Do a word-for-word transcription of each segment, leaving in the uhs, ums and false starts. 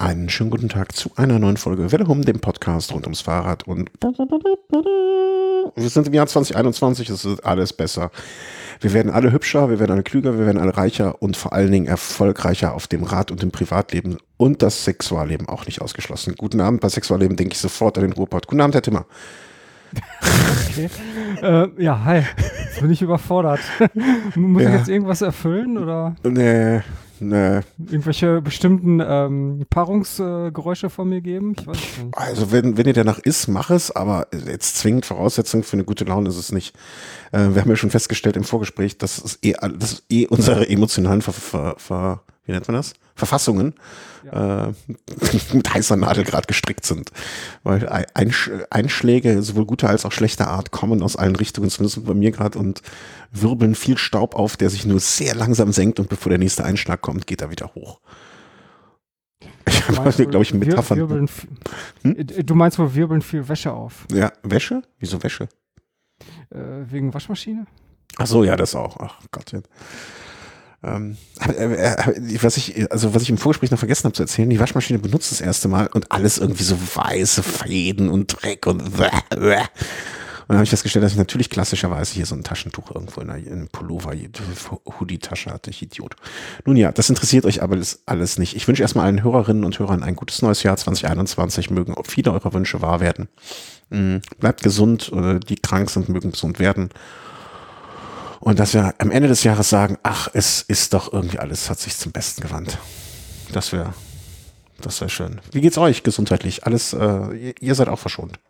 Einen schönen guten Tag zu einer neuen Folge Welle Hum, dem Podcast rund ums Fahrrad. Und wir sind im Jahr zwanzig einundzwanzig, es ist alles besser. Wir werden alle hübscher, wir werden alle klüger, wir werden alle reicher und vor allen Dingen erfolgreicher auf dem Rad und im Privatleben und das Sexualleben auch nicht ausgeschlossen. Guten Abend, bei Sexualleben denke ich sofort an den Ruhrpott. Guten Abend, Herr Timmer. Okay. äh, ja, hi. Jetzt bin ich überfordert. Muss Ja. ich jetzt irgendwas erfüllen oder Nee, nee. irgendwelche bestimmten ähm, Paarungsgeräusche äh, von mir geben? Ich weiß es nicht. Also wenn, wenn ihr danach isst, mach es, aber jetzt zwingend Voraussetzung für eine gute Laune ist es nicht. Äh, wir haben ja schon festgestellt im Vorgespräch, dass es eh, dass eh unsere emotionalen Ver, Ver, Ver, wie nennt man das? Verfassungen Ja. äh, mit heißer Nadel gerade gestrickt sind. Weil Einsch Einschläge sowohl guter als auch schlechter Art kommen aus allen Richtungen, zumindest bei mir gerade, und wirbeln viel Staub auf, der sich nur sehr langsam senkt, und bevor der nächste Einschlag kommt, geht er wieder hoch. Ich habe, glaube ich, Metaphern. Wir, wirbeln, hm? Du meinst wohl, wirbeln viel Wäsche auf? Ja, Wäsche? Wieso Wäsche? Äh, wegen Waschmaschine? Ach so, ja, das auch. Ach Gott. Ja. Ähm, äh, äh, was ich, also was ich im Vorgespräch noch vergessen habe zu erzählen, die Waschmaschine benutzt das erste Mal und alles irgendwie so weiße Fäden und Dreck und und dann habe ich festgestellt, dass ich natürlich klassischerweise hier so ein Taschentuch irgendwo in einem Pullover, Hoodie-Tasche hatte, ich Idiot. Nun ja, das interessiert euch aber alles nicht. Ich wünsche erstmal allen Hörerinnen und Hörern ein gutes neues Jahr zwanzig einundzwanzig, mögen auch viele eurer Wünsche wahr werden. Bleibt gesund, die krank sind, mögen gesund werden. Und dass wir am Ende des Jahres sagen, ach, es ist doch irgendwie alles, hat sich zum Besten gewandt. Das wäre, das wäre schön. Wie geht's euch gesundheitlich? Alles, äh, ihr seid auch verschont.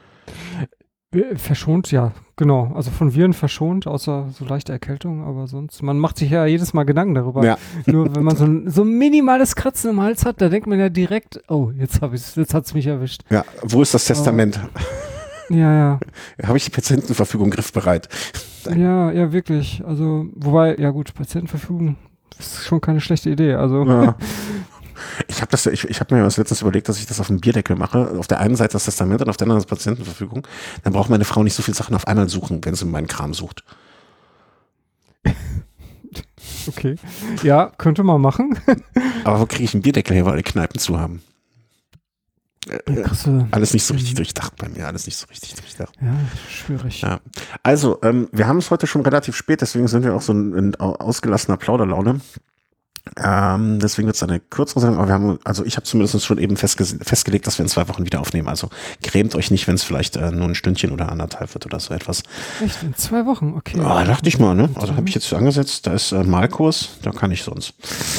Verschont, ja, genau. Also von Viren verschont, außer so leichte Erkältung, aber sonst, man macht sich ja jedes Mal Gedanken darüber. Ja. Nur wenn man so ein, so ein minimales Kratzen im Hals hat, da denkt man ja direkt, oh, jetzt habe ich jetzt hat's mich erwischt. Ja, wo ist das Testament? Oh. Ja, ja. Habe ich die Patientenverfügung griffbereit? Ja, ja, wirklich. Also, wobei, ja gut, Patientenverfügung ist schon keine schlechte Idee. Also. Ja. Ich habe das, ich, ich habe mir das letztens überlegt, dass ich das auf dem Bierdeckel mache. Auf der einen Seite das Testament und auf der anderen das Patientenverfügung. Dann braucht meine Frau nicht so viele Sachen auf einmal suchen, wenn sie meinen Kram sucht. Okay. Ja, könnte man machen. Aber wo kriege ich einen Bierdeckel her, weil alle Kneipen zu haben? Äh, alles nicht so richtig durchdacht bei mir, alles nicht so richtig durchdacht. Ja, schwierig. Ja. Also, ähm, wir haben es heute schon relativ spät, deswegen sind wir auch so in, in ausgelassener Plauderlaune. Ähm, deswegen wird es eine kürzere Sendung, aber wir haben, also ich habe zumindest schon eben festge festgelegt, dass wir in zwei Wochen wieder aufnehmen. Also grämt euch nicht, wenn es vielleicht äh, nur ein Stündchen oder anderthalb wird oder so etwas. Echt? In zwei Wochen? Okay. Ja, oh, dachte ich mal, ne? Also habe ich jetzt angesetzt, da ist äh, Malkurs, da kann ich sonst.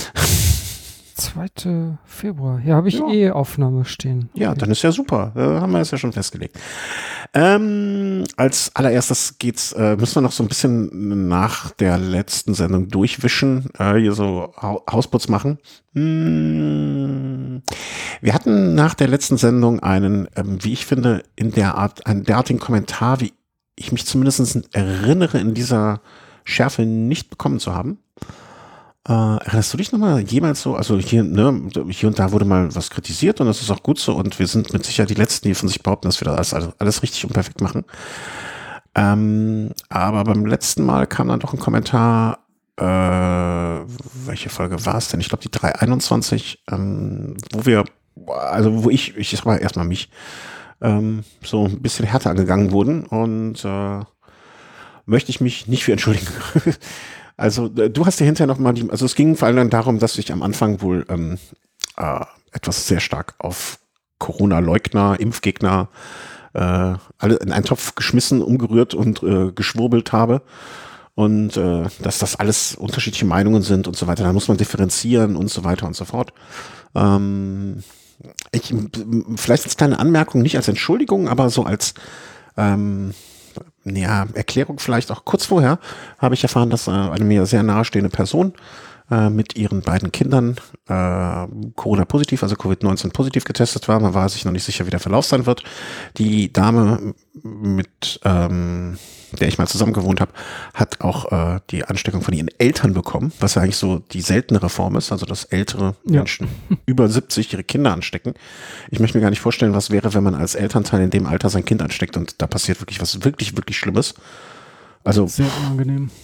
zweiter Februar. Ja, habe ich ja. eh Aufnahme stehen. Ja, okay. Dann ist ja super. Äh, haben wir das ja schon festgelegt. Ähm, als allererstes geht's, äh, müssen wir noch so ein bisschen nach der letzten Sendung durchwischen, äh, hier so ha Hausputz machen. Hm. Wir hatten nach der letzten Sendung einen, ähm, wie ich finde, in der Art, einen derartigen Kommentar, wie ich mich zumindest erinnere, in dieser Schärfe nicht bekommen zu haben. Äh, erinnerst du dich nochmal jemals so, also hier, ne, hier und da wurde mal was kritisiert und das ist auch gut so und wir sind mit Sicherheit die Letzten, die von sich behaupten, dass wir das alles, alles richtig und perfekt machen. Ähm, aber beim letzten Mal kam dann doch ein Kommentar, äh, welche Folge war es denn? Ich glaube die drei einundzwanzig, ähm, wo wir, also wo ich, ich sag mal erstmal mich, ähm, so ein bisschen härter angegangen wurden und äh, möchte ich mich nicht für entschuldigen. Also du hast dir hinterher noch mal die, also es ging vor allem darum, dass ich am Anfang wohl ähm, äh, etwas sehr stark auf Corona-Leugner, Impfgegner, äh, alle in einen Topf geschmissen, umgerührt und äh, geschwurbelt habe und äh, dass das alles unterschiedliche Meinungen sind und so weiter. Da muss man differenzieren und so weiter und so fort. Ähm, ich, vielleicht als kleine Anmerkung, nicht als Entschuldigung, aber so als ähm, ja, Erklärung vielleicht auch kurz vorher habe ich erfahren, dass äh, eine mir sehr nahestehende Person äh, mit ihren beiden Kindern äh, Corona-positiv, also Covid neunzehn positiv getestet war. Man war sich noch nicht sicher, wie der Verlauf sein wird. Die Dame, mit ähm, der ich mal zusammen gewohnt habe, hat auch äh, die Ansteckung von ihren Eltern bekommen, was ja eigentlich so die seltenere Form ist, also dass ältere ja. Menschen über siebzig ihre Kinder anstecken. Ich möchte mir gar nicht vorstellen, was wäre, wenn man als Elternteil in dem Alter sein Kind ansteckt und da passiert wirklich was wirklich, wirklich Schlimmes. Also sehr unangenehm.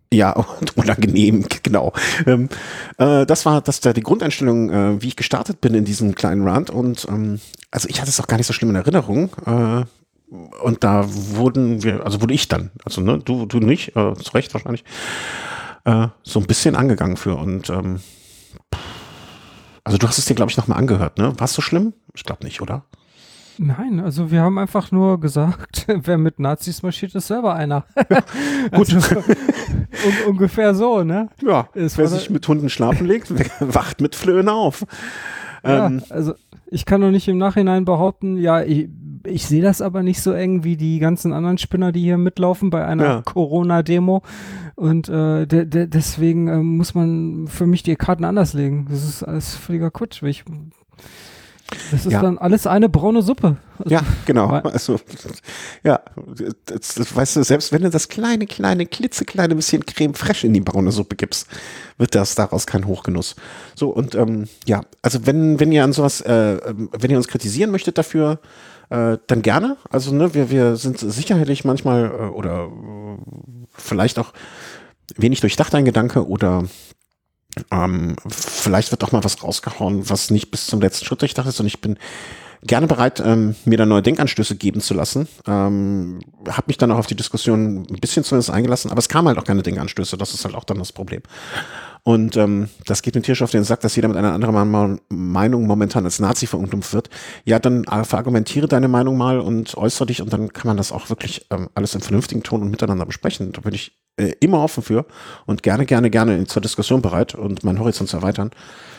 Ja, und unangenehm, genau. Ähm, äh, das war das da die Grundeinstellung, äh, wie ich gestartet bin in diesem kleinen Rant. Und ähm, also ich hatte es auch gar nicht so schlimm in Erinnerung. Äh, und da wurden wir, also wurde ich dann, also ne, du, du nicht, äh, zu Recht wahrscheinlich, äh, so ein bisschen angegangen für. Und ähm, also du hast es dir, glaube ich, nochmal angehört, ne? War es so schlimm? Ich glaube nicht, oder? Nein, also wir haben einfach nur gesagt, wer mit Nazis marschiert, ist selber einer. Gut. Also, un ungefähr so, ne? Ja, Es wer war sich da- mit Hunden schlafen legt, wacht mit Flöhen auf. Ja, Ähm, also ich kann doch nicht im Nachhinein behaupten, ja, ich, ich sehe das aber nicht so eng wie die ganzen anderen Spinner, die hier mitlaufen bei einer Ja. Corona-Demo. Und äh, de de deswegen äh, muss man für mich die Karten anders legen. Das ist alles völliger Quatsch. Ich, das ist Ja. dann alles eine braune Suppe. Also, Ja, genau. weil- Also, ja, das, das, weißt du, selbst wenn du das kleine, kleine, klitzekleine bisschen Creme fraiche in die braune Suppe gibst, wird das daraus kein Hochgenuss. So, und ähm, ja, also wenn, wenn ihr an sowas, äh, wenn ihr uns kritisieren möchtet dafür, äh, dann gerne. Also, ne, wir, wir sind sicherlich manchmal äh, oder äh, vielleicht auch wenig durchdacht ein Gedanke oder ähm, vielleicht wird auch mal was rausgehauen, was nicht bis zum letzten Schritt durchdacht ist. Und ich bin gerne bereit, ähm, mir da neue Denkanstöße geben zu lassen. Ähm, habe mich dann auch auf die Diskussion ein bisschen zumindest eingelassen, aber es kamen halt auch keine Denkanstöße. Das ist halt auch dann das Problem. Und ähm, das geht mir tierisch auf den Sack, dass jeder mit einer anderen Ma- Meinung momentan als Nazi verunglimpft wird. Ja, dann äh, verargumentiere deine Meinung mal und äußere dich und dann kann man das auch wirklich ähm, alles im vernünftigen Ton und miteinander besprechen. Da bin ich äh, immer offen für und gerne, gerne, gerne zur Diskussion bereit und meinen Horizont zu erweitern.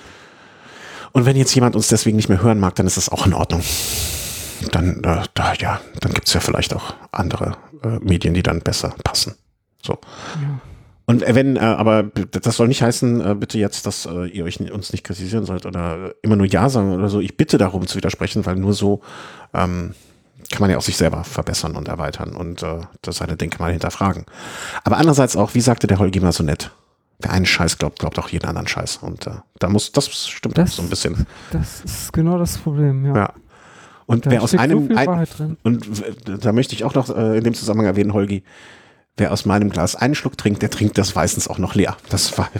Und wenn jetzt jemand uns deswegen nicht mehr hören mag, dann ist das auch in Ordnung. Dann, äh, da, ja, dann gibt's ja vielleicht auch andere äh, Medien, die dann besser passen. So. Ja. Und wenn, äh, aber das soll nicht heißen, äh, bitte jetzt, dass äh, ihr euch n- uns nicht kritisieren sollt oder immer nur Ja sagen oder so. Ich bitte darum zu widersprechen, weil nur so ähm, kann man ja auch sich selber verbessern und erweitern und äh, das seine Denke mal hinterfragen. Aber andererseits auch, wie sagte der Holgi mal so nett, wer einen Scheiß glaubt, glaubt auch jeden anderen Scheiß. Und äh, da muss, das stimmt Das- so ein bisschen. Das ist genau das Problem, ja. Ja. Und Da wer aus steckt so einem, viel ein, Wahrheit drin. und w- da möchte ich auch noch äh, in dem Zusammenhang erwähnen, Holgi, wer aus meinem Glas einen Schluck trinkt, der trinkt das meistens auch noch leer. Das war,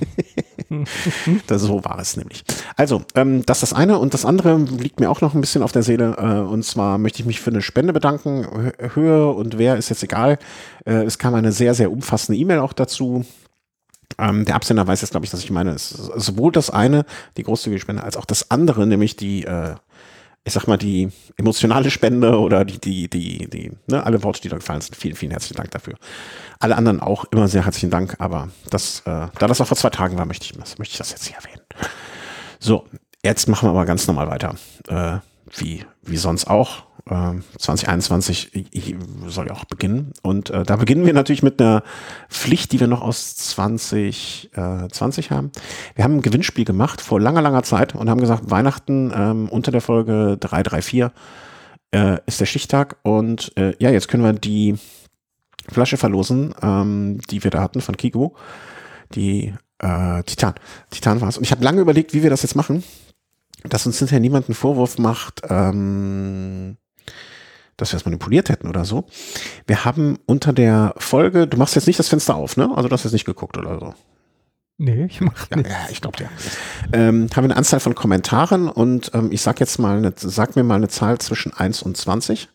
das, so war es nämlich. Also, ähm, das ist das eine und das andere liegt mir auch noch ein bisschen auf der Seele. Äh, und zwar möchte ich mich für eine Spende bedanken. Hö- Höhe und wer ist jetzt egal. Äh, es kam eine sehr, sehr umfassende E-Mail auch dazu. Ähm, der Absender weiß jetzt, glaube ich, dass ich meine, es ist sowohl das eine, die großzügige Spende, als auch das andere, nämlich die, äh, ich sag mal, die emotionale Spende oder die, die, die, die, ne, alle Worte, die da gefallen sind. Vielen, vielen herzlichen Dank dafür. Alle anderen auch immer sehr herzlichen Dank, aber das, äh, da das auch vor zwei Tagen war, möchte ich, möchte ich das jetzt hier erwähnen. So, jetzt machen wir aber ganz normal weiter. Äh, wie, wie sonst auch. Äh, zwanzig einundzwanzig ich- soll ja auch beginnen. Und äh, da beginnen wir natürlich mit einer Pflicht, die wir noch aus zwanzig zwanzig haben. Wir haben ein Gewinnspiel gemacht vor langer, langer Zeit und haben gesagt, Weihnachten ähm, unter der Folge drei drei vier äh, ist der Stichtag. Und äh, ja, jetzt können wir die Flasche verlosen, ähm, die wir da hatten von Kigo. Die äh, Titan. Titan war es. Und ich habe lange überlegt, wie wir das jetzt machen, dass uns hinterher niemand einen Vorwurf macht, ähm, dass wir es manipuliert hätten oder so. Wir haben unter der Folge, du machst jetzt nicht das Fenster auf, ne? Also du hast jetzt nicht geguckt oder so. Nee, ich mach Ja, nicht. ja ich glaube dir. Ähm, haben wir eine Anzahl von Kommentaren und ähm, ich sag jetzt mal, eine, sag mir mal eine Zahl zwischen eins und zwanzig.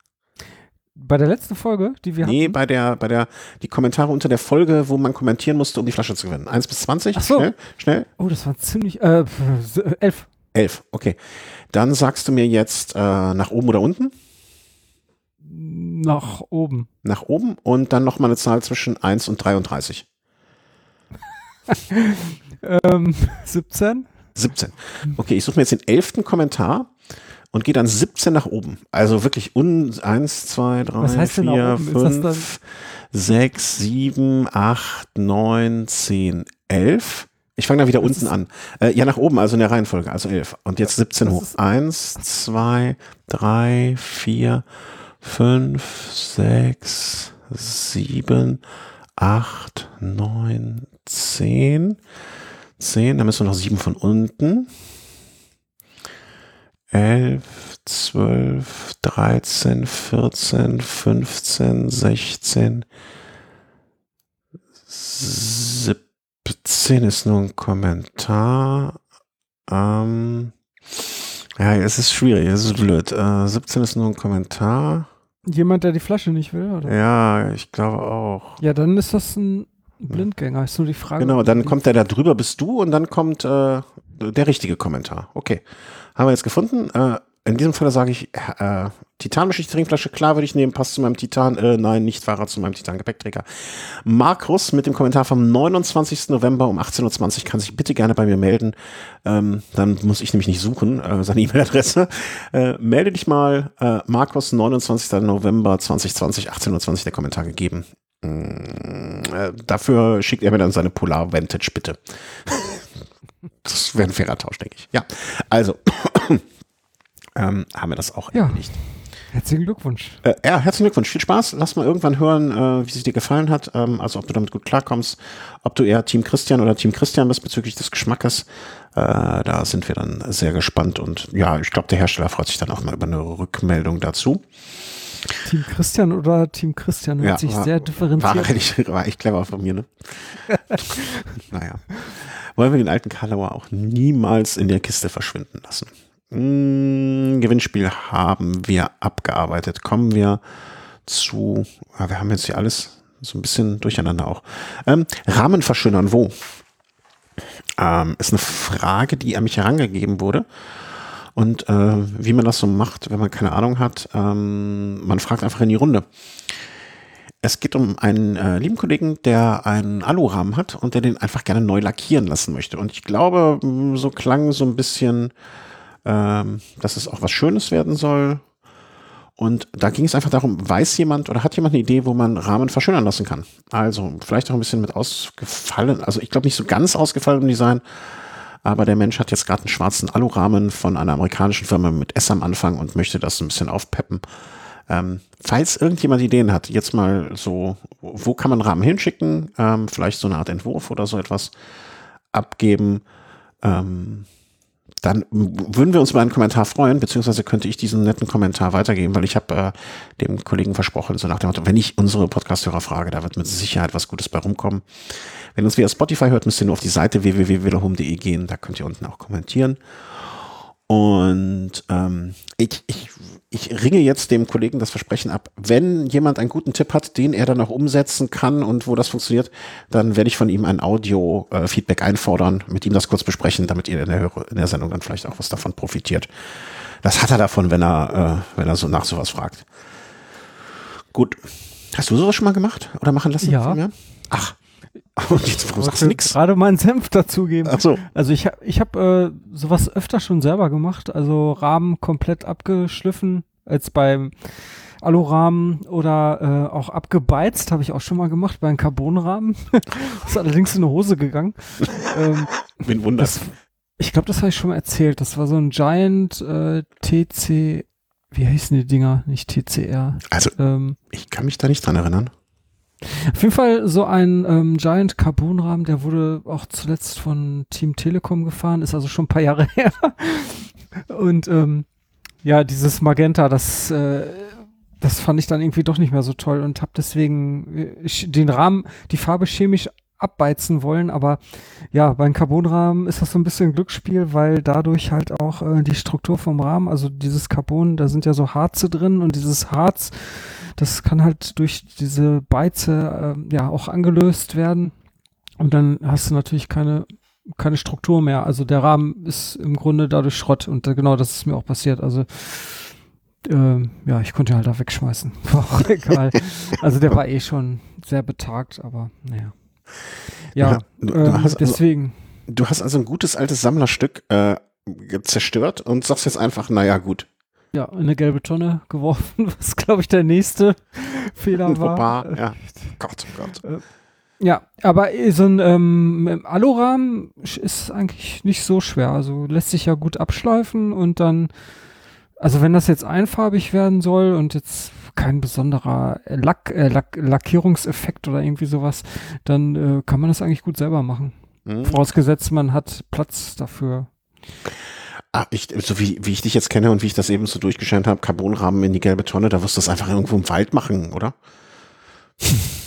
Bei der letzten Folge, die wir Nee, hatten. bei der, bei der, die Kommentare unter der Folge, wo man kommentieren musste, um die Flasche zu gewinnen. eins bis zwanzig? Ach so. Schnell, schnell. Oh, das war ziemlich. Äh, pf, äh, elf. elf, okay. Dann sagst du mir jetzt äh, nach oben oder unten? Nach oben. Nach oben und dann nochmal eine Zahl zwischen eins und dreiunddreißig. Ähm, siebzehn. siebzehn. Okay, ich suche mir jetzt den elften Kommentar und gehe dann siebzehn nach oben. Also wirklich un eins, zwei, Was drei, heißt denn nach vier, oben? Ist das dann- fünf, sechs, sieben, acht, neun, zehn, elf. Ich fange da wieder Das unten ist- an. Äh, ja, nach oben, also in der Reihenfolge, also elf. Und jetzt siebzehn Das hoch. ist- eins, zwei, drei, vier, fünf, sechs, sieben, acht, neun, zehn. zehn, dann müssen wir noch sieben von unten. elf, zwölf, dreizehn, vierzehn, fünfzehn, sechzehn, siebzehn ist nur ein Kommentar. Ähm, ja, es ist schwierig, es ist blöd. Äh, siebzehn ist nur ein Kommentar. Jemand, der die Flasche nicht will, oder? Ja, ich glaube auch. Ja, dann ist das ein Blindgänger. Ist nur die Frage. Genau, dann kommt der da drüber, bist du, und dann kommt äh, der richtige Kommentar. Okay, haben wir jetzt gefunden. Äh, in diesem Fall sage ich, äh, Titan-beschichtete Trinkflasche, klar würde ich nehmen, passt zu meinem Titan. Äh, nein, nicht Fahrrad zu meinem Titan-Gepäckträger. Markus mit dem Kommentar vom neunundzwanzigsten November um achtzehn Uhr zwanzig kann sich bitte gerne bei mir melden. Ähm, dann muss ich nämlich nicht suchen, äh, seine E-Mail-Adresse. Äh, melde dich mal, äh, Markus, neunundzwanzigsten November zweitausendzwanzig, achtzehn Uhr zwanzig, der Kommentar gegeben. Äh, dafür schickt er mir dann seine Polar Vantage, bitte. Das wäre ein fairer Tausch, denke ich. Ja, also ähm, haben wir das auch Ja. erledigt. Herzlichen Glückwunsch. Äh, ja, herzlichen Glückwunsch. Viel Spaß. Lass mal irgendwann hören, äh, wie es dir gefallen hat. Ähm, also ob du damit gut klarkommst, ob du eher Team Christian oder Team Christian bist bezüglich des Geschmackes. Äh, da sind wir dann sehr gespannt. Und ja, ich glaube, der Hersteller freut sich dann auch mal über eine Rückmeldung dazu. Team Christian oder Team Christian hört Ja, sich war- sehr differenziert. War, echt, war echt clever von mir, ne? Naja. Wollen wir den alten Karlauer auch niemals in der Kiste verschwinden lassen. Hm, Gewinnspiel haben wir abgearbeitet. Kommen wir zu, ja, wir haben jetzt hier alles so ein bisschen durcheinander auch. Ähm, Rahmen verschönern, wo? Ähm, ist eine Frage, die an mich herangegeben wurde. Und äh, wie man das so macht, wenn man keine Ahnung hat, ähm, man fragt einfach in die Runde. Es geht um einen äh, lieben Kollegen, der einen Alurahmen hat und der den einfach gerne neu lackieren lassen möchte. Und ich glaube, mh, so klang so ein bisschen, ähm, dass es auch was Schönes werden soll. Und da ging es einfach darum, weiß jemand oder hat jemand eine Idee, wo man Rahmen verschönern lassen kann? Also vielleicht auch ein bisschen mit ausgefallen, also ich glaube nicht so ganz ausgefallenem Design, aber der Mensch hat jetzt gerade einen schwarzen Alurahmen von einer amerikanischen Firma mit S am Anfang und möchte das ein bisschen aufpeppen. Ähm, falls irgendjemand Ideen hat, jetzt mal so, wo kann man Rahmen hinschicken? Ähm, vielleicht so eine Art Entwurf oder so etwas abgeben. Ähm, dann würden wir uns über einen Kommentar freuen, beziehungsweise könnte ich diesen netten Kommentar weitergeben, weil ich habe äh, dem Kollegen versprochen, so nach dem Motto, wenn ich unsere Podcast-Hörer frage, da wird mit Sicherheit was Gutes bei rumkommen. Wenn ihr uns via Spotify hört, müsst ihr nur auf die Seite w w w punkt velohome punkt de gehen, da könnt ihr unten auch kommentieren. Und ähm, ich, ich, ich ringe jetzt dem Kollegen das Versprechen ab, wenn jemand einen guten Tipp hat, den er dann auch umsetzen kann und wo das funktioniert, dann werde ich von ihm ein Audio-Feedback einfordern, mit ihm das kurz besprechen, damit ihr in der, in der Sendung dann vielleicht auch was davon profitiert. Das hat er davon, wenn er, äh, wenn er so nach sowas fragt. Gut. Hast du sowas schon mal gemacht oder machen lassen? Ja. Von mir? Ach. Und jetzt, warum sagst du nichts? Gerade meinen Senf dazugeben. Ach so. Also ich habe ich hab, äh, sowas öfter schon selber gemacht, also Rahmen komplett abgeschliffen, als beim Alurahmen oder äh, auch abgebeizt, habe ich auch schon mal gemacht, bei einem Carbonrahmen. Ist allerdings in eine Hose gegangen. ähm, Bin wundert. das, ich glaube, das habe ich schon mal erzählt. Das war so ein Giant äh, T C, wie heißen die Dinger? Nicht T C R. Also, Ähm, ich kann mich da nicht dran erinnern. Auf jeden Fall so ein ähm, Giant Carbonrahmen, der wurde auch zuletzt von Team Telekom gefahren, ist also schon ein paar Jahre her. Und ähm, ja, dieses Magenta, das, äh, das fand ich dann irgendwie doch nicht mehr so toll und habe deswegen äh, den Rahmen, die Farbe chemisch abbeizen wollen, aber ja, beim Carbonrahmen ist das so ein bisschen Glücksspiel, weil dadurch halt auch äh, die Struktur vom Rahmen, also dieses Carbon, da sind ja so Harze drin und dieses Harz, das kann halt durch diese Beize äh, ja auch angelöst werden und dann hast du natürlich keine keine Struktur mehr. Also der Rahmen ist im Grunde dadurch Schrott und äh, genau das ist mir auch passiert. Also äh, ja, ich konnte ihn halt da wegschmeißen. War auch egal. Also der war eh schon sehr betagt, aber naja. Ja, Ja, du- du ähm, hast also- deswegen. Du hast also ein gutes altes Sammlerstück äh, zerstört und sagst jetzt einfach, naja, gut. Ja, in eine gelbe Tonne geworfen, was glaube ich der nächste Fehler war. Wunderbar, ja. Gott, oh Gott. Ja, aber eh so ein ähm, Alurahmen ist eigentlich nicht so schwer. Also lässt sich ja gut abschleifen und dann, also wenn das jetzt einfarbig werden soll und jetzt kein besonderer Lack, äh, Lack, Lackierungseffekt oder irgendwie sowas, dann äh, kann man das eigentlich gut selber machen. Hm. Vorausgesetzt, man hat Platz dafür. Ah, ich, so wie, wie ich dich jetzt kenne und wie ich das eben so durchgescheint habe, Carbonrahmen in die gelbe Tonne, da wirst du das einfach irgendwo im Wald machen, oder?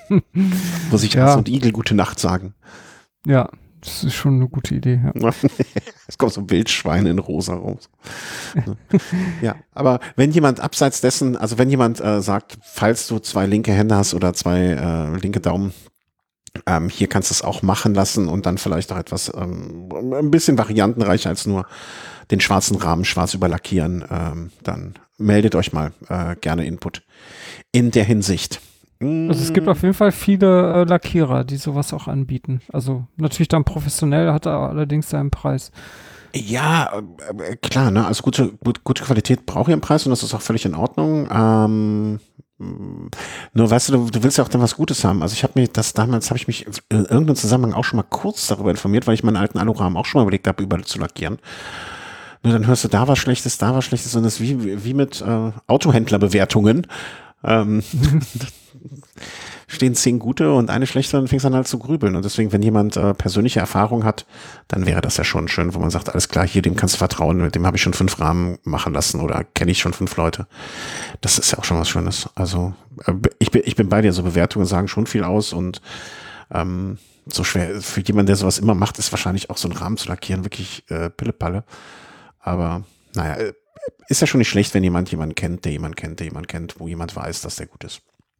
Wo sich Ja. Ass und Igel gute Nacht sagen. Ja, das ist schon eine gute Idee. Ja. Es kommt so ein Wildschwein in rosa raus. Ja, aber wenn jemand abseits dessen, also wenn jemand äh, sagt, falls du zwei linke Hände hast oder zwei äh, linke Daumen, ähm, hier kannst du es auch machen lassen und dann vielleicht auch etwas ähm, ein bisschen variantenreicher als nur den schwarzen Rahmen schwarz überlackieren, ähm, dann meldet euch mal äh, gerne Input in der Hinsicht. Also es gibt auf jeden Fall viele äh, Lackierer, die sowas auch anbieten. Also natürlich dann professionell, hat er allerdings seinen Preis. Ja, äh, klar, ne? Also gute, gut, gute Qualität braucht ihr einen Preis und das ist auch völlig in Ordnung. Ähm, mh, nur weißt du, du, du willst ja auch dann was Gutes haben. Also ich habe mir das damals, habe ich mich in irgendeinem Zusammenhang auch schon mal kurz darüber informiert, weil ich meinen alten Alurahmen auch schon mal überlegt habe, überall zu lackieren. Nur dann hörst du da was Schlechtes, da was Schlechtes und das ist wie, wie mit äh, Autohändlerbewertungen. Ähm, stehen zehn gute und eine schlechte, dann fängst du dann halt zu grübeln. Und deswegen, wenn jemand äh, persönliche Erfahrung hat, dann wäre das ja schon schön, wo man sagt, alles klar, hier, dem kannst du vertrauen, mit dem habe ich schon fünf Rahmen machen lassen oder kenne ich schon fünf Leute. Das ist ja auch schon was Schönes. Also äh, ich bin, ich bin bei dir, so Bewertungen sagen schon viel aus und ähm, so schwer, für jemanden, der sowas immer macht, ist wahrscheinlich auch so einen Rahmen zu lackieren wirklich äh, Pillepalle. Aber naja, äh, ist ja schon nicht schlecht, wenn jemand jemanden kennt, der jemanden kennt, der jemanden kennt, wo jemand weiß, dass der gut ist.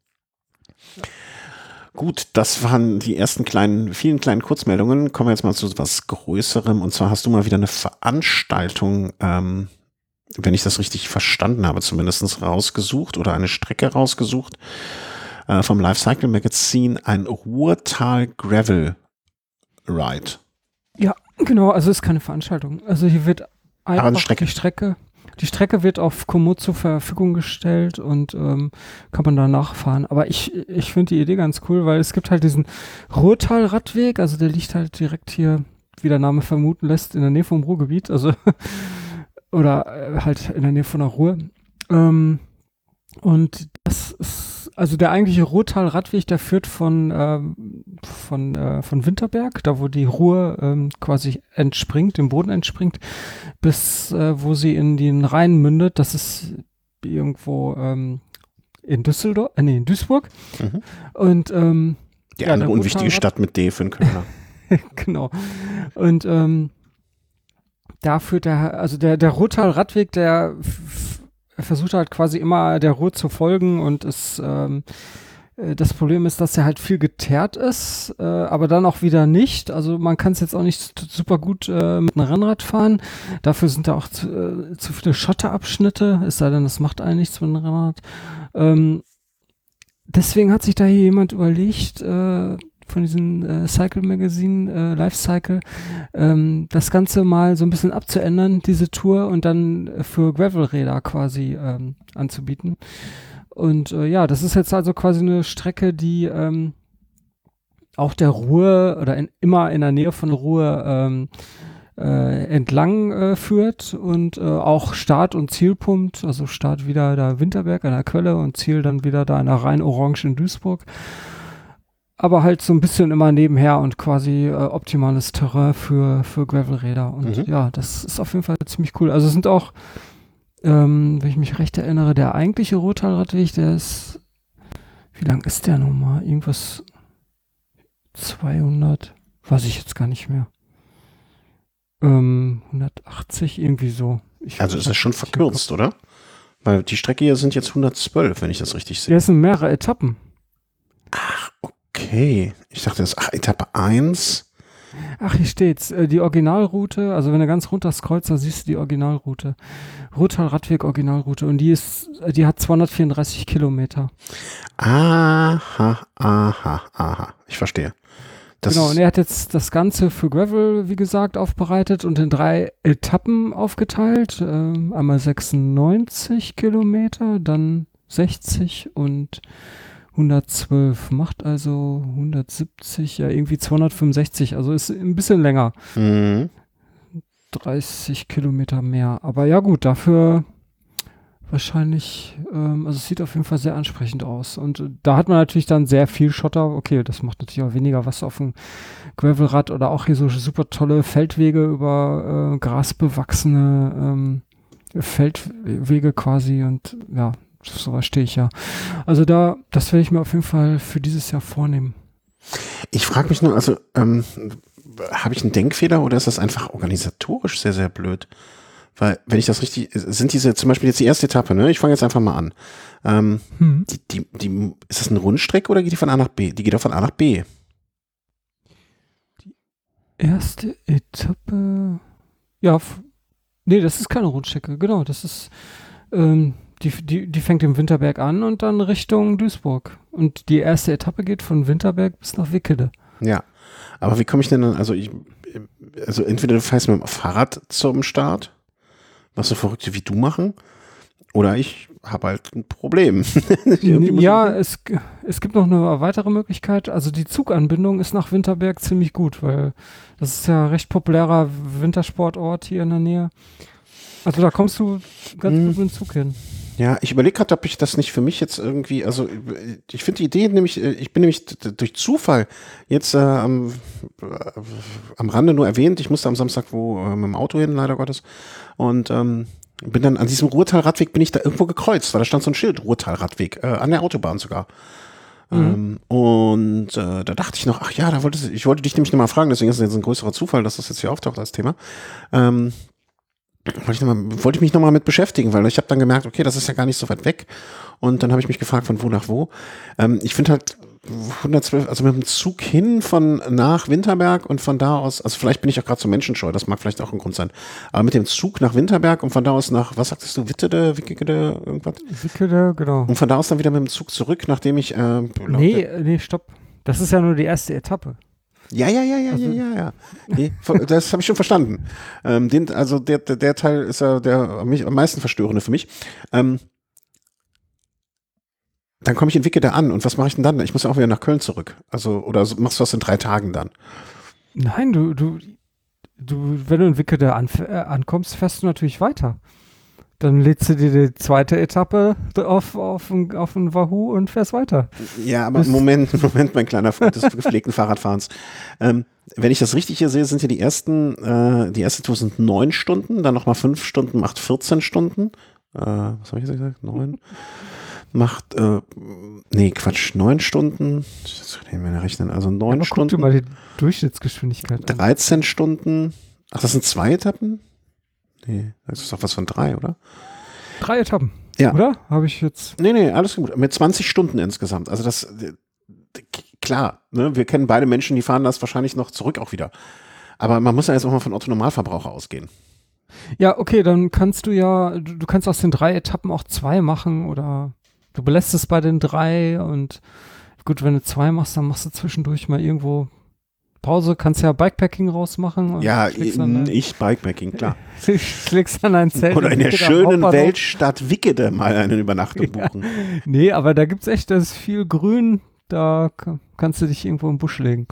Gut, das waren die ersten kleinen, vielen kleinen Kurzmeldungen. Kommen wir jetzt mal zu was Größerem. Und zwar hast du mal wieder eine Veranstaltung, ähm, wenn ich das richtig verstanden habe, zumindest rausgesucht oder eine Strecke rausgesucht äh, vom Lifecycle Magazine, ein Ruhrtal Gravel Ride. Ja, genau, also ist keine Veranstaltung. Also hier wird einfach eine Strecke. die Strecke, die Strecke wird auf Komoot zur Verfügung gestellt und ähm, kann man da nachfahren. Aber ich, ich finde die Idee ganz cool, weil es gibt halt diesen Ruhrtal-Radweg, also der liegt halt direkt hier, wie der Name vermuten lässt, in der Nähe vom Ruhrgebiet, also oder äh, halt in der Nähe von der Ruhr. Ähm, und das ist, also der eigentliche Ruhrtal-Radweg, der führt von, ähm, von, äh, von Winterberg, da wo die Ruhr ähm, quasi entspringt, dem Boden entspringt, bis äh, wo sie in den Rhein mündet. Das ist irgendwo ähm, in Düsseldorf, äh, nee, in Duisburg. Mhm. Und ähm, Die ja, andere der unwichtige Ruhrtal-Rad- Stadt mit D für den Kölner. genau. Und ähm, da führt der, also der, der Ruhrtal-Radweg, der f- f- versucht halt quasi immer der Ruhr zu folgen und ist, ähm, äh, das Problem ist, dass er halt viel geteert ist, äh, aber dann auch wieder nicht. Also man kann es jetzt auch nicht super gut äh, mit einem Rennrad fahren. Dafür sind da auch zu, äh, zu viele Schotterabschnitte, es sei denn, das macht einen nichts mit einem Rennrad. Ähm, deswegen hat sich da hier jemand überlegt, äh, von diesem äh, Cycle Magazine, äh, Lifecycle, ähm, das Ganze mal so ein bisschen abzuändern, diese Tour, und dann äh, für Gravelräder quasi ähm, anzubieten. Und äh, ja, das ist jetzt also quasi eine Strecke, die ähm, auch der Ruhr oder in, immer in der Nähe von Ruhr ähm, äh, entlang äh, führt und äh, auch Start- und Zielpunkt, also Start wieder da Winterberg an der Quelle und Ziel dann wieder da in der Rhein-Orange in Duisburg. Aber halt so ein bisschen immer nebenher und quasi äh, optimales Terrain für, für Gravelräder. Und Mhm. ja, das ist auf jeden Fall ziemlich cool. Also es sind auch, ähm, wenn ich mich recht erinnere, der eigentliche Ruhrtalradweg, der ist, wie lang ist der nochmal? Irgendwas zweihundert, weiß ich jetzt gar nicht mehr. Ähm, hundertachtzig, irgendwie so. Ich Also ist das schon verkürzt, oder? Weil die Strecke hier sind jetzt hundertzwölf, wenn ich das richtig sehe. Der sind mehrere Etappen. Okay, ich dachte, das ist ach, Etappe eins. Ach, hier steht's. Äh, die Originalroute, also wenn du ganz runter scrollst, da siehst du die Originalroute. Ruhrtal-Radweg Originalroute. Und die ist, die hat zweihundertvierunddreißig Kilometer. Aha, aha, aha. Ich verstehe. Das Genau, und er hat jetzt das Ganze für Gravel, wie gesagt, aufbereitet und in drei Etappen aufgeteilt. Ähm, einmal sechsundneunzig Kilometer, dann sechzig und hundertzwölf. Macht also hundertsiebzig, ja irgendwie zweihundertfünfundsechzig. Also ist ein bisschen länger. Mhm. dreißig Kilometer mehr. Aber ja gut, dafür wahrscheinlich, ähm, also es sieht auf jeden Fall sehr ansprechend aus. Und äh, da hat man natürlich dann sehr viel Schotter. Okay, das macht natürlich auch weniger was auf dem Gravelrad oder auch hier so super tolle Feldwege über äh, grasbewachsene ähm, Feldwege quasi. Und ja, so was stehe ich ja. Also da, das werde ich mir auf jeden Fall für dieses Jahr vornehmen. Ich frage mich nur, also ähm, habe ich einen Denkfehler oder ist das einfach organisatorisch sehr, sehr blöd? Weil, wenn ich das richtig, sind diese, zum Beispiel jetzt die erste Etappe, ne? Ich fange jetzt einfach mal an. Ähm, hm. die, die, die, ist das eine Rundstrecke oder geht die von A nach B? Die geht doch von A nach B. Die erste Etappe, ja, f- nee, das ist keine Rundstrecke, genau, das ist, ähm, die, die, die fängt im Winterberg an und dann Richtung Duisburg. Und die erste Etappe geht von Winterberg bis nach Wickede. Ja, aber wie komme ich denn dann, also ich, also entweder du fährst mit dem Fahrrad zum Start, was so Verrückte wie du machen, oder ich habe halt ein Problem. Ja, es, es gibt noch eine weitere Möglichkeit. Also die Zuganbindung ist nach Winterberg ziemlich gut, weil das ist ja ein recht populärer Wintersportort hier in der Nähe. Also da kommst du ganz hm. gut mit dem Zug hin. Ja, ich überlege gerade, ob ich das nicht für mich jetzt irgendwie, also ich finde die Idee nämlich, ich bin nämlich durch Zufall jetzt äh, am, äh, am Rande nur erwähnt, ich musste am Samstag wo äh, mit dem Auto hin, leider Gottes, und ähm, bin dann an diesem Ruhrtal-Radweg, bin ich da irgendwo gekreuzt, weil da stand so ein Schild, Ruhrtal-Radweg, äh, an der Autobahn sogar. Mhm. Ähm, und äh, da dachte ich noch, ach ja, da wollte ich, ich wollte dich nämlich nochmal fragen, deswegen ist es jetzt ein größerer Zufall, dass das jetzt hier auftaucht als Thema. Ähm, Wollte ich, noch mal, wollte ich mich nochmal mit beschäftigen, weil ich habe dann gemerkt, okay, das ist ja gar nicht so weit weg. Und dann habe ich mich gefragt, von wo nach wo. Ähm, ich finde halt hundertzwölf, also mit dem Zug hin von nach Winterberg und von da aus, also vielleicht bin ich auch gerade so menschenscheu, das mag vielleicht auch ein Grund sein, aber mit dem Zug nach Winterberg und von da aus nach, was sagtest du, Wittede, Wickede, irgendwas? Wickede, genau. Und von da aus dann wieder mit dem Zug zurück, nachdem ich... Äh, nee, nee, stopp. Das ist ja nur die erste Etappe. Ja, ja, ja, ja, also, ja, ja, ja. Nee, das habe ich schon verstanden. Ähm, den, also der, der, der Teil ist ja der am meisten verstörende für mich. Ähm, dann komme ich in Wickede an und was mache ich denn dann? Ich muss ja auch wieder nach Köln zurück. Also, oder machst du das in drei Tagen dann? Nein, du, du, du, wenn du in Wickede an, äh, ankommst, fährst du natürlich weiter. Dann lädst du dir die zweite Etappe auf, auf, auf den Wahoo und fährst weiter. Ja, aber Moment, Moment, mein kleiner Freund des gepflegten Fahrradfahrens. Ähm, wenn ich das richtig hier sehe, sind ja die ersten, äh, die erste Tour sind neun Stunden, dann nochmal fünf Stunden, macht vierzehn Stunden. Äh, was habe ich jetzt gesagt? Neun? Macht, äh, nee, Quatsch, neun Stunden. Das kann ich mir rechnen. Also neun ja, Stunden. Guck dir mal die Durchschnittsgeschwindigkeit an. dreizehn Stunden. Ach, das sind zwei Etappen? Nee, das ist doch was von drei, oder? Drei Etappen, ja. Oder? Habe ich jetzt... Nee, nee, alles gut. Mit zwanzig Stunden insgesamt. Also das, klar, ne, wir kennen beide Menschen, die fahren das wahrscheinlich noch zurück auch wieder. Aber man muss ja jetzt auch mal von Otto-Normalverbraucher ausgehen. Ja, okay, dann kannst du ja, du, du kannst aus den drei Etappen auch zwei machen oder du belässt es bei den drei und gut, wenn du zwei machst, dann machst du zwischendurch mal irgendwo Pause, kannst ja Bikepacking rausmachen. Und ja, ich Bikepacking, klar. Du schlägst dann ein Zelt. Oder in der schönen Weltstadt Wickede mal eine Übernachtung buchen. Ja. Nee, aber da gibt's echt, das ist viel Grün, da kannst du dich irgendwo im Busch legen.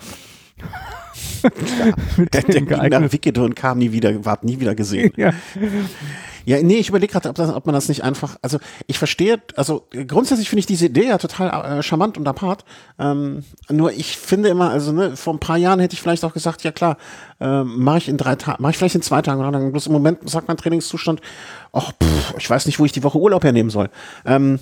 Ja, der, der ging nach Wickede und kam nie wieder, ward nie wieder gesehen. Ja, ja nee, ich überlege gerade, ob, ob man das nicht einfach, also ich verstehe, also grundsätzlich finde ich diese Idee ja total äh, charmant und apart, ähm, nur ich finde immer, also ne, vor ein paar Jahren hätte ich vielleicht auch gesagt, ja klar, äh, mache ich in drei Tagen, mache ich vielleicht in zwei Tagen oder dann, bloß im Moment sagt mein Trainingszustand, ach, pff, ich weiß nicht, wo ich die Woche Urlaub hernehmen soll. Ähm,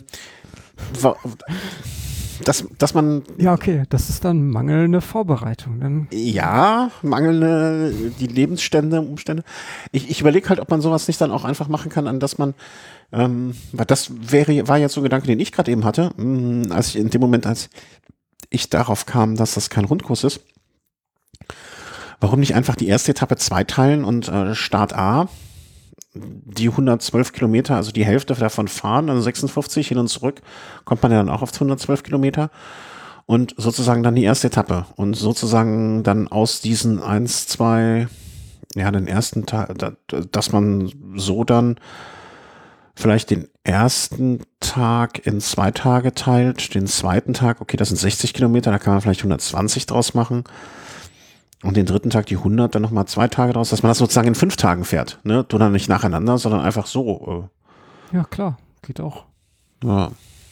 Dass, dass man. Ja, okay, das ist dann mangelnde Vorbereitung. Dann ja, mangelnde, die Lebensstände, Umstände. Ich, ich überlege halt, ob man sowas nicht dann auch einfach machen kann, an dass man, ähm, weil das wäre, war jetzt so ein Gedanke, den ich gerade eben hatte, mh, als ich in dem Moment, als ich darauf kam, dass das kein Rundkurs ist. Warum nicht einfach die erste Etappe zweiteilen und äh, Start A, die hundertzwölf Kilometer, also die Hälfte davon fahren, also sechsundfünfzig hin und zurück, kommt man ja dann auch auf hundertzwölf Kilometer und sozusagen dann die erste Etappe und sozusagen dann aus diesen eins, zwei, ja, den ersten Tag, dass man so dann vielleicht den ersten Tag in zwei Tage teilt, den zweiten Tag, okay, das sind sechzig Kilometer, da kann man vielleicht hundertzwanzig draus machen. Und den dritten Tag die hundert, dann nochmal zwei Tage draus, dass man das sozusagen in fünf Tagen fährt. Ne? Du dann nicht nacheinander, sondern einfach so. Äh. Ja, klar, geht auch. Ja.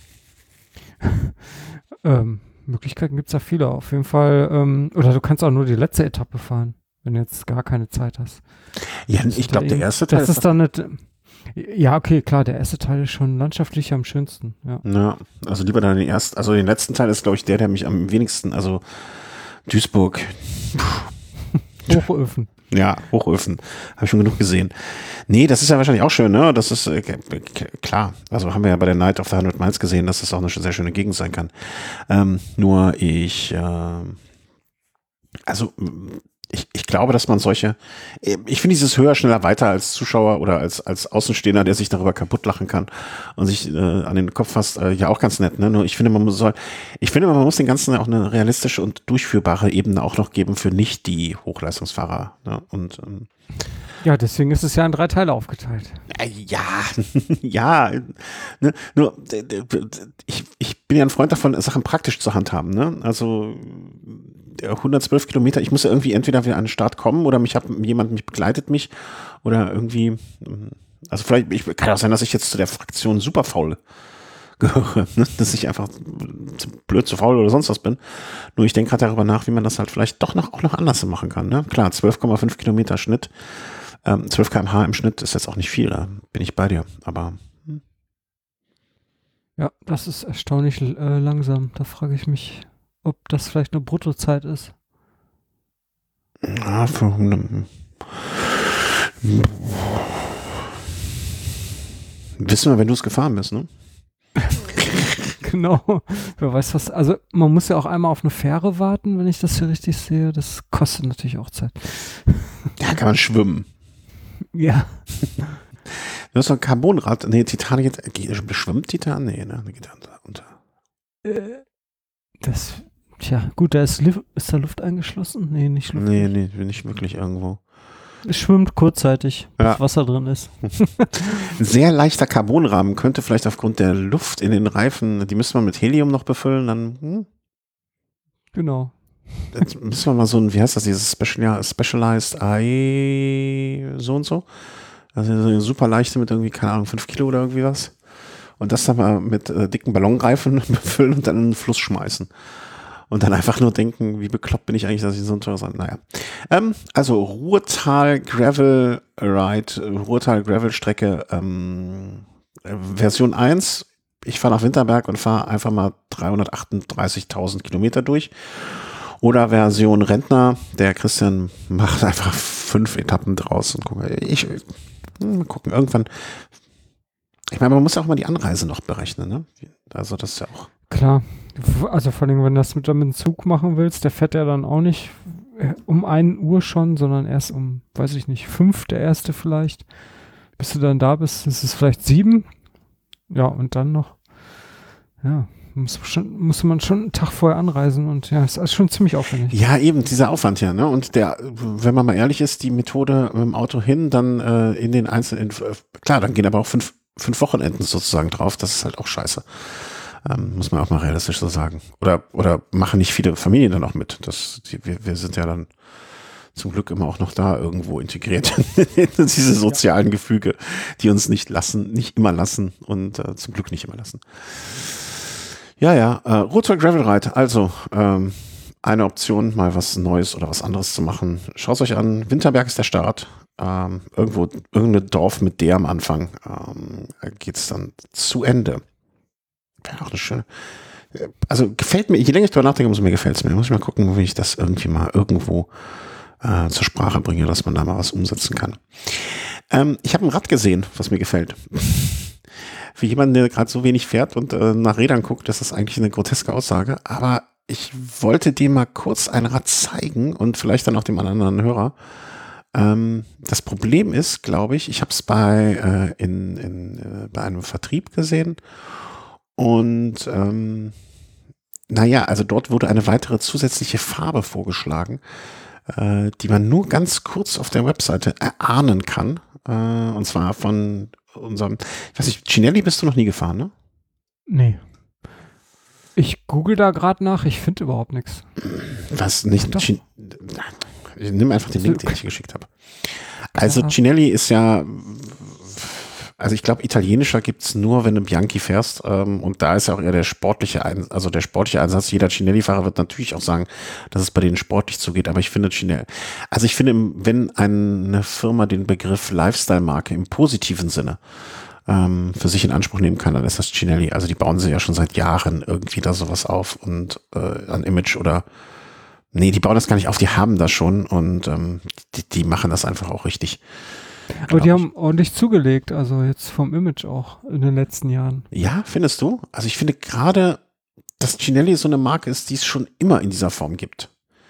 ähm, Möglichkeiten gibt es ja viele. Auf jeden Fall, ähm, oder du kannst auch nur die letzte Etappe fahren, wenn du jetzt gar keine Zeit hast. Ja, ich glaube, der erste Teil das ist dann nicht, Ja, okay, klar, der erste Teil ist schon landschaftlich am schönsten. Ja, Ja, also lieber dann den ersten, also den letzten Teil ist, glaube ich, der, der mich am wenigsten, also Duisburg, Hochöfen. ja, Hochöfen, habe ich schon genug gesehen. Nee, das ist ja wahrscheinlich auch schön, ne? Das ist äh, klar, also haben wir ja bei der Night of the hundred Miles gesehen, dass das auch eine sehr schöne Gegend sein kann. Ähm, nur ich, äh, also ich, ich glaube, dass man solche, ich finde dieses höher, schneller, weiter als Zuschauer oder als, als Außenstehender, der sich darüber kaputt lachen kann und sich äh, an den Kopf fasst, äh, ja auch ganz nett, ne? Nur ich finde, man soll, ich finde, man muss den Ganzen auch eine realistische und durchführbare Ebene auch noch geben für nicht die Hochleistungsfahrer, ne? Und ähm, Ja, deswegen ist es ja in drei Teile aufgeteilt. äh, ja, ja, ne? Nur d- d- d- ich, ich bin ja ein Freund davon, Sachen praktisch zu handhaben, ne? Also der hundertzwölf Kilometer, ich muss ja irgendwie entweder wieder an den Start kommen oder mich hat jemand mich begleitet mich oder irgendwie, also vielleicht, ich, kann auch sein, dass ich jetzt zu der Fraktion super faul gehöre, ne? Dass ich einfach zu blöd, zu faul oder sonst was bin. Nur ich denke gerade darüber nach, wie man das halt vielleicht doch noch auch noch anders machen kann, ne? Klar, zwölf Komma fünf Kilometer Schnitt, ähm, zwölf Kilometer pro Stunde im Schnitt ist jetzt auch nicht viel, da bin ich bei dir, aber hm. Ja, das ist erstaunlich äh, langsam. Da frage ich mich, ob das vielleicht eine Bruttozeit ist. Ja, für hundert, wissen wir, wenn du es gefahren bist, ne? Genau. Wer weiß was. Also man muss ja auch einmal auf eine Fähre warten, wenn ich das hier richtig sehe. Das kostet natürlich auch Zeit. Ja, kann man schwimmen. Ja. Du hast doch ein Carbonrad. Nee, Titan geht, geht, schwimmt Titan? Nee, ne? Geht unter. unter. Äh, das, tja, gut, da ist, ist da Luft eingeschlossen? Nee, nicht Luft. Nee, nee, nicht wirklich irgendwo. Es schwimmt kurzzeitig, ja. bis Wasser drin ist. Ein sehr leichter Carbonrahmen könnte vielleicht aufgrund der Luft in den Reifen, die müsste man mit Helium noch befüllen, dann, hm? Genau. Jetzt müssen wir mal so ein, wie heißt das, dieses Special, Specialized Eye, so und so. Also so eine super leichte mit irgendwie, keine Ahnung, fünf Kilo oder irgendwie was. Und das dann mal mit äh, dicken Ballonreifen befüllen und dann in den Fluss schmeißen. Und dann einfach nur denken, wie bekloppt bin ich eigentlich, dass ich so ein teures an. Naja. Ähm, also Ruhrtal Gravel Ride, Ruhrtal Gravel Strecke, ähm, Version eins. Ich fahre nach Winterberg und fahre einfach mal dreihundertachtunddreißigtausend Kilometer durch. Oder Version Rentner, der Christian macht einfach fünf Etappen draus und guck, ich, mal gucken, irgendwann. Ich meine, man muss ja auch mal die Anreise noch berechnen, ne? Also das ist ja auch. Klar. Also vor allem, wenn du das mit, mit dem Zug machen willst, der fährt ja dann auch nicht um ein Uhr schon, sondern erst um, weiß ich nicht, fünf, der erste vielleicht. Bis du dann da bist, ist es vielleicht sieben. Ja, und dann noch, ja, muss, schon, muss man schon einen Tag vorher anreisen und ja, ist also schon ziemlich aufwendig. Ja, eben, dieser Aufwand ja, ne? Und der, wenn man mal ehrlich ist, die Methode mit dem Auto hin, dann äh, in den einzelnen, klar, dann gehen aber auch fünf, fünf Wochenenden sozusagen drauf, das ist halt auch scheiße. Ähm, muss man auch mal realistisch so sagen. Oder, oder machen nicht viele Familien dann auch mit. Das, die, wir, wir sind ja dann zum Glück immer auch noch da irgendwo integriert in diese sozialen ja. Gefüge, die uns nicht lassen, nicht immer lassen und äh, zum Glück nicht immer lassen. Ja, ja, äh, Ruhrtal Gravel Ride, also ähm, eine Option, mal was Neues oder was anderes zu machen. Schaut euch an, Winterberg ist der Start. Ähm, irgendwo, irgendein Dorf mit D am Anfang ähm, geht's dann zu Ende. Wäre auch eine schöne. Also gefällt mir, je länger ich darüber nachdenke, umso mehr gefällt es mir. Muss ich mal gucken, wie ich das irgendwie mal irgendwo äh, zur Sprache bringe, dass man da mal was umsetzen kann. Ähm, ich habe ein Rad gesehen, was mir gefällt. Für jemanden, der gerade so wenig fährt und äh, nach Rädern guckt, das ist eigentlich eine groteske Aussage. Aber ich wollte dir mal kurz ein Rad zeigen und vielleicht dann auch dem anderen Hörer. Ähm, das Problem ist, glaube ich, ich habe es bei, äh, in, in, äh, bei einem Vertrieb gesehen. Und ähm, naja, also dort wurde eine weitere zusätzliche Farbe vorgeschlagen, äh, die man nur ganz kurz auf der Webseite erahnen kann. Äh, und zwar von unserem, ich weiß nicht, Cinelli bist du noch nie gefahren, ne? Nee. Ich google da gerade nach, ich finde überhaupt nichts. Was nicht? Cin- Nimm einfach den Link, den ich geschickt habe. Also Cinelli ist ja Also ich glaube, italienischer gibt's nur, wenn du Bianchi fährst. Ähm, und da ist ja auch eher der sportliche, Ein also der sportliche Einsatz. Jeder Cinelli-Fahrer wird natürlich auch sagen, dass es bei denen sportlich zugeht. Aber ich finde Cinelli, also ich finde, wenn eine Firma den Begriff Lifestyle-Marke im positiven Sinne ähm, für sich in Anspruch nehmen kann, dann ist das Cinelli. Also die bauen sie ja schon seit Jahren irgendwie da sowas auf und äh, an Image oder nee, die bauen das gar nicht auf, die haben das schon und ähm, die, die machen das einfach auch richtig. Aber die haben ordentlich zugelegt, also jetzt vom Image auch in den letzten Jahren. Ja, findest du? Also ich finde gerade, dass Cinelli so eine Marke ist, die es schon immer in dieser Form gibt.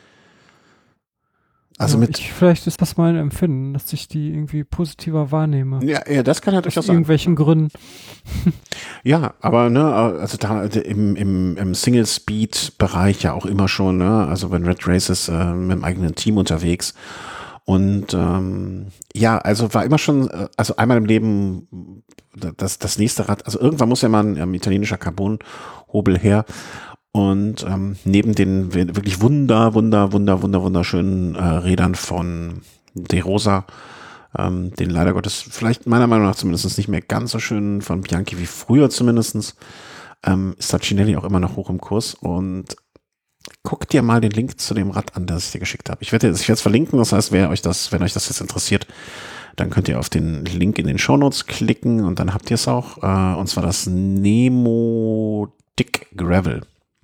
Also ja, mit ich, vielleicht ist das mein Empfinden, dass ich die irgendwie positiver wahrnehme. Ja, ja, das kann ja durchaus sein. Aus irgendwelchen Gründen. Ja, aber ne, also da im, im, im Single-Speed-Bereich ja auch immer schon, ne, also wenn Red Race ist äh, mit dem eigenen Team unterwegs. Und ähm, ja, also war immer schon, also einmal im Leben das, das nächste Rad, also irgendwann muss ja mal ein ähm, italienischer Carbon-Hobel her. Und ähm, neben den wirklich wunder, wunder, wunder, wunder, wunderschönen äh, Rädern von De Rosa, ähm, den leider Gottes vielleicht meiner Meinung nach zumindest nicht mehr ganz so schön von Bianchi wie früher zumindestens, ähm, ist da Cinelli auch immer noch hoch im Kurs. Und guck dir mal den Link zu dem Rad an, das ich dir geschickt habe. Ich werde ich werde es verlinken, das heißt, wer euch das, wenn euch das jetzt interessiert, dann könnt ihr auf den Link in den Shownotes klicken und dann habt ihr es auch. Äh, und zwar das Nemo Dick Gravel.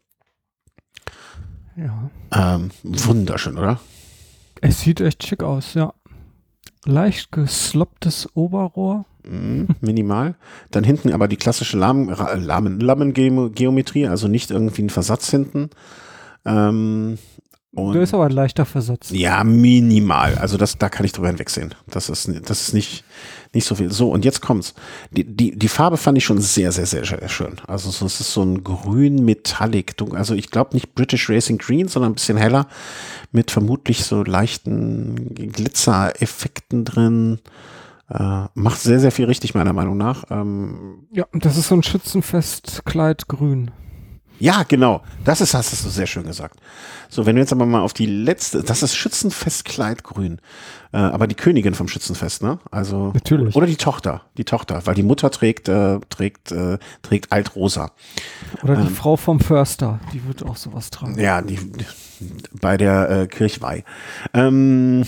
Ja. Ähm, wunderschön, oder? Es sieht echt schick aus, ja. Leicht geslopptes Oberrohr. Mm, minimal. Dann hinten aber die klassische Lahmen, Lahmen, Lammengeometrie, also nicht irgendwie ein Versatz hinten. Ähm, und da ist aber ein leichter Versatz. Ja, minimal. Also das, da kann ich drüber hinwegsehen. Das ist, das ist nicht, nicht so viel. So, und jetzt kommt's. Die, die, die Farbe fand ich schon sehr, sehr, sehr, sehr schön. Also so, es ist so ein grün Metallic. Also ich glaube nicht British Racing Green, sondern ein bisschen heller mit vermutlich so leichten Glitzereffekten drin. Äh, macht sehr, sehr viel richtig, meiner Meinung nach. Ähm, ja, das ist so ein Schützenfestkleid grün. Ja, genau. Das ist, hast du sehr schön gesagt. So, wenn wir jetzt aber mal auf die letzte, das ist Schützenfestkleid grün. Äh, aber die Königin vom Schützenfest, ne? Also. Natürlich. Oder die Tochter. Die Tochter, weil die Mutter trägt, äh, trägt, äh, trägt altrosa. Oder die ähm, Frau vom Förster, die wird auch sowas tragen. Ja, die, bei der äh, Kirchweih. Ähm,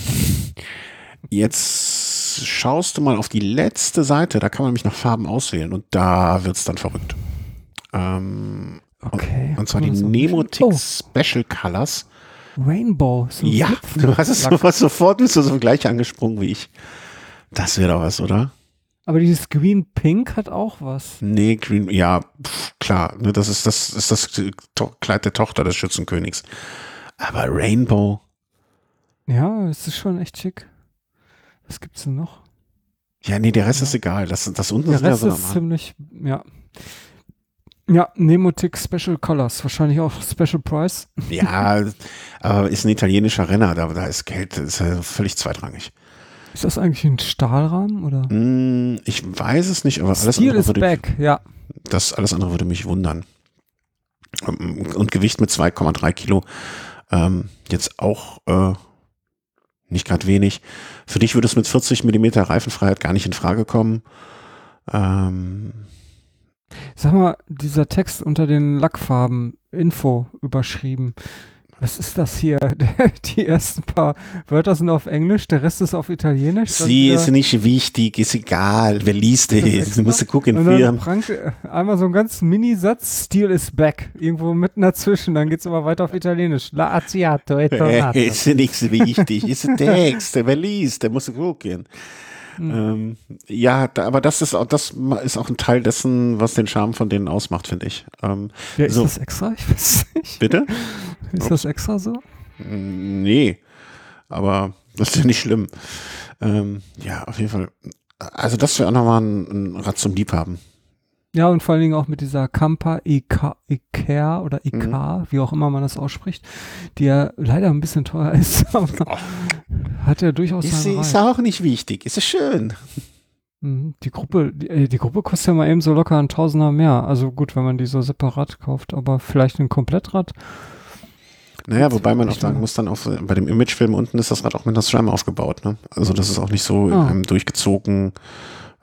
jetzt schaust du mal auf die letzte Seite, da kann man nämlich noch Farben auswählen und da wird's dann verrückt. Ähm, Okay. Und, und zwar die so Nemo-Tick oh. Special Colors. Rainbow. So ja, du hast es sofort, sofort bist du so gleich angesprungen wie ich. Das wäre doch was, oder? Aber dieses Green Pink hat auch was. Nee, Green, ja, pff, klar. Ne, das ist das, ist das Kleid der Tochter des Schützenkönigs. Aber Rainbow. Ja, es ist schon echt schick. Was gibt's denn noch? Ja, nee, der Rest ja. ist egal. Das, das unten der ist Rest ja so ist ziemlich, ja. Ja, Nemo-Tick Special Colors, wahrscheinlich auch Special Price. Ja, aber ist ein italienischer Renner, da, da ist Geld, ist ja völlig zweitrangig. Ist das eigentlich ein Stahlrahmen, oder? Mm, ich weiß es nicht, aber alles Steel andere, is würde back, ich, ja. das, alles andere würde mich wundern. Und Gewicht mit zwei Komma drei Kilo, ähm, jetzt auch äh, nicht gerade wenig. Für dich würde es mit vierzig Millimeter Reifenfreiheit gar nicht in Frage kommen. Ähm, Sag mal, dieser Text unter den Lackfarben, Info überschrieben. Was ist das hier? Die ersten paar Wörter sind auf Englisch, der Rest ist auf Italienisch. Sie ist nicht wichtig, ist egal. Wer liest das? Du musst gucken. Und dann prangt einmal so ein ganz Mini-Satz, Steel is back. Irgendwo mitten dazwischen, dann geht es aber weiter auf Italienisch. La Azziato e tornato. Ist nichts wichtig, ist ein Text. Wer liest, der muss gucken. Mhm. Ähm, ja, da, aber das ist auch, das ist auch ein Teil dessen, was den Charme von denen ausmacht, finde ich. Ähm, ja, ist so. das extra? Ich weiß nicht. Bitte? Ist Ups. das extra so? Nee, aber das ist ja nicht schlimm. Ähm, ja, auf jeden Fall. Also das wäre auch nochmal ein, ein Rad zum Liebhaben. Ja, und vor allen Dingen auch mit dieser Kampa I K oder I K, mhm. wie auch immer man das ausspricht, die ja leider ein bisschen teuer ist, aber oh. hat ja durchaus ist, seinen ist auch nicht wichtig, ist ja schön. Die Gruppe, die, die Gruppe kostet ja mal eben so locker ein Tausender mehr. Also gut, wenn man die so separat kauft, aber vielleicht ein Komplettrad. Naja, wobei man auch sagen muss, dann auch bei dem Imagefilm unten ist das Rad auch mit einer SRAM aufgebaut, ne? Also das ist auch nicht so ah. ähm, durchgezogen.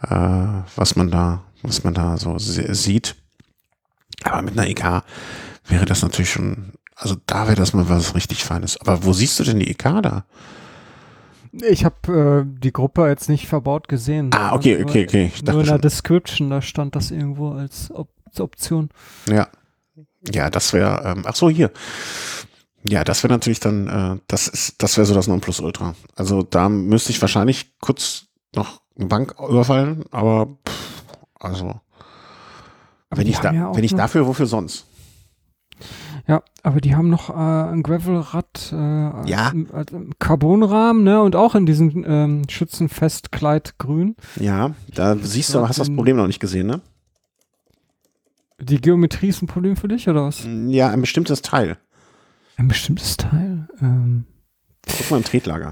äh, was man da, was man da so sieht. Aber mit einer E K wäre das natürlich schon, also da wäre das mal was richtig Feines. Aber wo siehst du denn die E K da? Ich habe äh, die Gruppe jetzt nicht verbaut gesehen. Ah, okay, nur, okay, okay. Ich nur in der schon. Description, da stand das irgendwo als, Op als Option. Ja, ja, das wäre, ähm, ach so, hier. Ja, das wäre natürlich dann, äh, das ist, das wäre so das Nonplusultra. Also da müsste ich wahrscheinlich kurz noch eine Bank überfallen, aber pff, also Aber wenn die ich da, haben ja auch wenn ich noch- dafür, wofür sonst? Ja, aber die haben noch äh, ein Gravelrad, äh, Ja. im, äh, im Carbonrahmen, ne, und auch in diesem ähm, Schützenfestkleid grün. Ja, da siehst du, aber hast das den- Problem noch nicht gesehen, ne? Die Geometrie ist ein Problem für dich, oder was? Ja, ein bestimmtes Teil. Ein bestimmtes Teil. Ähm, Guck mal im Tretlager.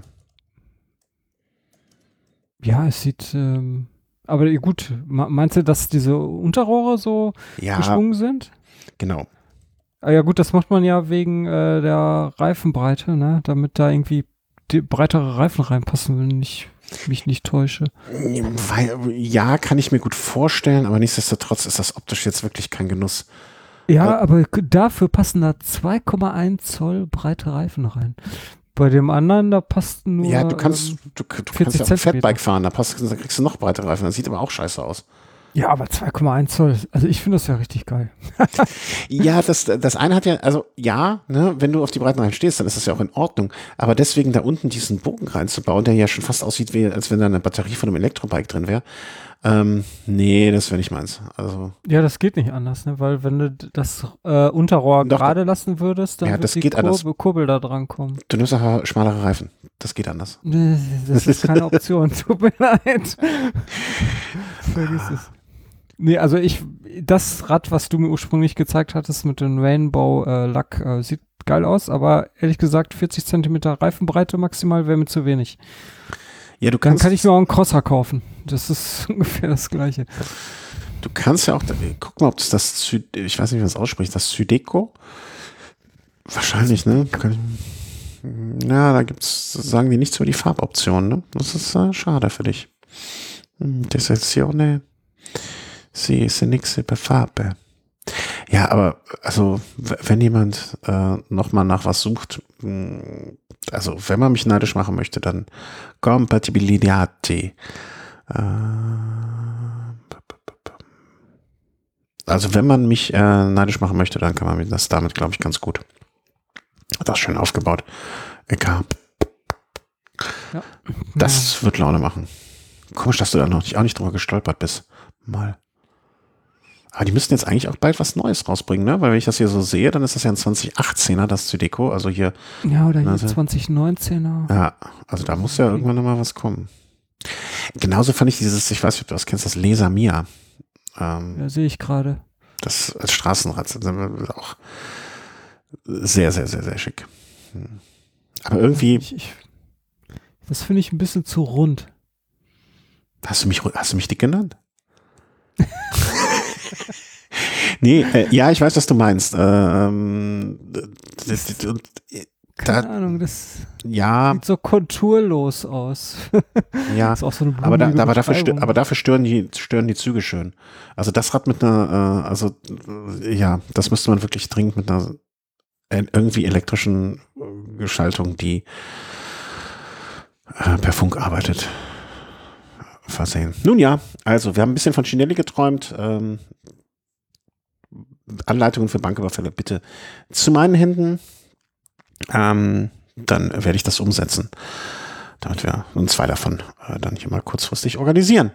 ja, es sieht, ähm, aber gut, me- meinst du, dass diese Unterrohre so Ja, geschwungen sind? genau. Ah, ja gut, das macht man ja wegen äh, der Reifenbreite, ne, damit da irgendwie die breitere Reifen reinpassen, wenn ich mich nicht täusche. Weil, ja, kann ich mir gut vorstellen, aber nichtsdestotrotz ist das optisch jetzt wirklich kein Genuss. Ja, aber k- dafür passen da zwei Komma eins Zoll breite Reifen rein. Bei dem anderen, da passt nur. Ja, du kannst, Ähm, du, du kannst vierzig ja auch ein Zentimeter. Fatbike fahren, da, passt, da kriegst du noch breitere Reifen, das sieht aber auch scheiße aus. ja, aber zwei Komma eins Zoll. Also ich finde das ja richtig geil. Ja, das, das eine hat ja, also ja, ne, wenn du auf die breiten Reifen stehst, dann ist das ja auch in Ordnung. Aber deswegen da unten diesen Bogen reinzubauen, der ja schon fast aussieht, wie, als wenn da eine Batterie von einem Elektrobike drin wäre, ähm, nee, das wäre nicht meins. Also, Ja, das geht nicht anders, ne? Weil wenn du d- das äh, Unterrohr Doch, gerade lassen würdest, dann Ja, wird das die geht anders. Kurbel, Kurbel da dran kommen. du nimmst auch schmalere Reifen. Das geht anders. Nee, das ist keine Option. Tut mir leid. Vergiss es. Nee, also ich, das Rad, was du mir ursprünglich gezeigt hattest mit dem Rainbow-Lack, äh, sieht geil aus, aber ehrlich gesagt, vierzig Zentimeter Reifenbreite maximal wäre mir zu wenig. Ja, du Dann kannst, kann ich mir auch einen Crosser kaufen. Das ist ungefähr das Gleiche. du kannst ja auch, guck mal, ob das das, Sy- ich weiß nicht, wie man das ausspricht, das Sydeco? Wahrscheinlich, ne? Kann ich, ja, da gibt's, sagen die nichts über die Farboptionen, ne? Das ist äh, schade für dich. Hm, Desezione, sì, se nix per Farbe. Ja, aber, also, w- wenn jemand äh, nochmal nach was sucht, mh, also, wenn man mich neidisch machen möchte, dann Compatibility. Äh, Also wenn man mich äh, neidisch machen möchte, dann kann man mir das damit, glaube ich, ganz gut. Das ist schön aufgebaut. Egal. Ja. Das wird Laune machen. Komisch, dass du da noch nicht, auch nicht drüber gestolpert bist. Mal. Aber die müssten jetzt eigentlich auch bald was Neues rausbringen, ne? Weil wenn ich das hier so sehe, dann ist das ja ein zwanzig achtzehner, das Zydeco. Also hier, Ja, oder hier Also- zwanzig neunzehner. ja, also da muss ja irgendwann noch mal was kommen. Genauso fand ich dieses, ich weiß nicht, ob du das kennst, das Laser Mia. Ähm, Ja, sehe ich gerade. Das als Straßenrad sind wir auch sehr, sehr, sehr, sehr schick. Hm. Aber irgendwie, Ich, ich, das finde ich ein bisschen zu rund. hast du mich, hast du mich dick genannt? Nee, äh, ja, ich weiß, was du meinst. Ähm, das, das, und, äh, Keine da, Ahnung, das ja, sieht so konturlos aus. ja. Ist auch so eine Aber, da, blumige aber, dafür, stö Beschreibung. aber dafür stören die, stören die Züge schön. Also das Rad mit einer, äh, also äh, ja, das müsste man wirklich dringend mit einer äh, irgendwie elektrischen äh, Geschaltung, die äh, per Funk arbeitet, versehen. Nun ja, also wir haben ein bisschen von Chinelli geträumt. Ähm, Anleitungen für Banküberfälle bitte zu meinen Händen. Ähm, dann werde ich das umsetzen, damit wir nun zwei davon äh, dann hier mal kurzfristig organisieren.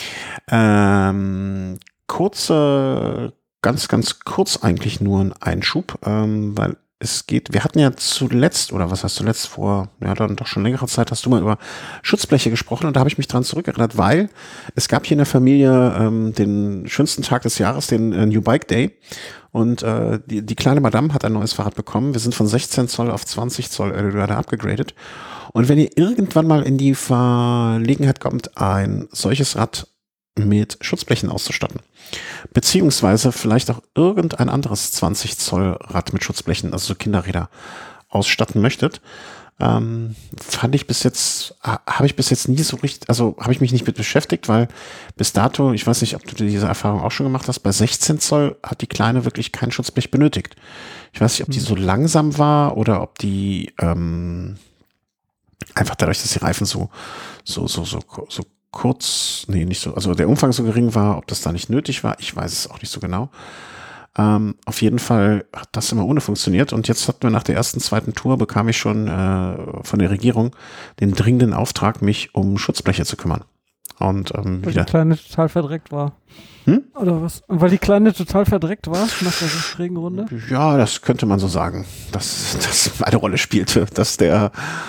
Ähm, kurze, ganz, ganz kurz eigentlich nur ein Einschub, ähm, weil es geht, wir hatten ja zuletzt, oder was heißt zuletzt, vor, ja dann doch schon längere Zeit, hast du mal über Schutzbleche gesprochen und da habe ich mich dran zurückerinnert, weil es gab hier in der Familie ähm, den schönsten Tag des Jahres, den äh, New Bike Day. Und äh, die, die kleine Madame hat ein neues Fahrrad bekommen. Wir sind von sechzehn Zoll auf zwanzig Zoll Eldorado abgegradet. Und wenn ihr irgendwann mal in die Verlegenheit kommt, ein solches Rad mit Schutzblechen auszustatten, beziehungsweise vielleicht auch irgendein anderes zwanzig Zoll Rad mit Schutzblechen, also so Kinderräder, ausstatten möchtet, Ähm, fand ich bis jetzt, ha, habe ich bis jetzt nie so richtig, also habe ich mich nicht mit beschäftigt, weil bis dato, ich weiß nicht, ob du diese Erfahrung auch schon gemacht hast, bei sechzehn Zoll hat die Kleine wirklich kein Schutzblech benötigt. Ich weiß nicht, ob die so langsam war oder ob die ähm, einfach dadurch, dass die Reifen so, so, so, so, so kurz, nee, nicht so, also der Umfang so gering war, ob das da nicht nötig war, ich weiß es auch nicht so genau. Ähm, auf jeden Fall hat das immer ohne funktioniert und jetzt hatten wir nach der ersten, zweiten Tour bekam ich schon äh, von der Regierung den dringenden Auftrag, mich um Schutzbleche zu kümmern. Und ähm, Weil wieder. die Kleine total verdreckt war. Hm? Oder was? Und weil die Kleine total verdreckt war nach der Regenrunde? Ja, das könnte man so sagen, dass das eine Rolle spielte, dass der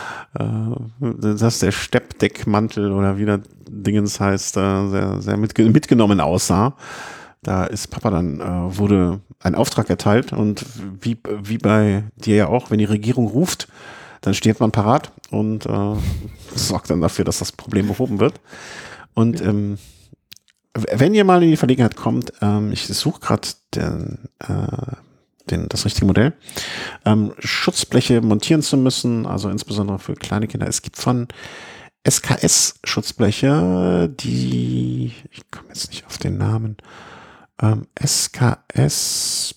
äh, dass der Steppdeckmantel oder wie das Dingens heißt, äh, sehr, sehr mitge- mitgenommen aussah. Da ist Papa dann, äh, wurde ein Auftrag erteilt und wie, wie bei dir ja auch, wenn die Regierung ruft, dann steht man parat und äh, sorgt dann dafür, dass das Problem behoben wird. Und ähm, wenn ihr mal in die Verlegenheit kommt, ähm, ich suche gerade den, äh, den, das richtige Modell, ähm, Schutzbleche montieren zu müssen, also insbesondere für kleine Kinder. Es gibt von S K S-Schutzbleche, die, ich komme jetzt nicht auf den Namen, ähm, S K S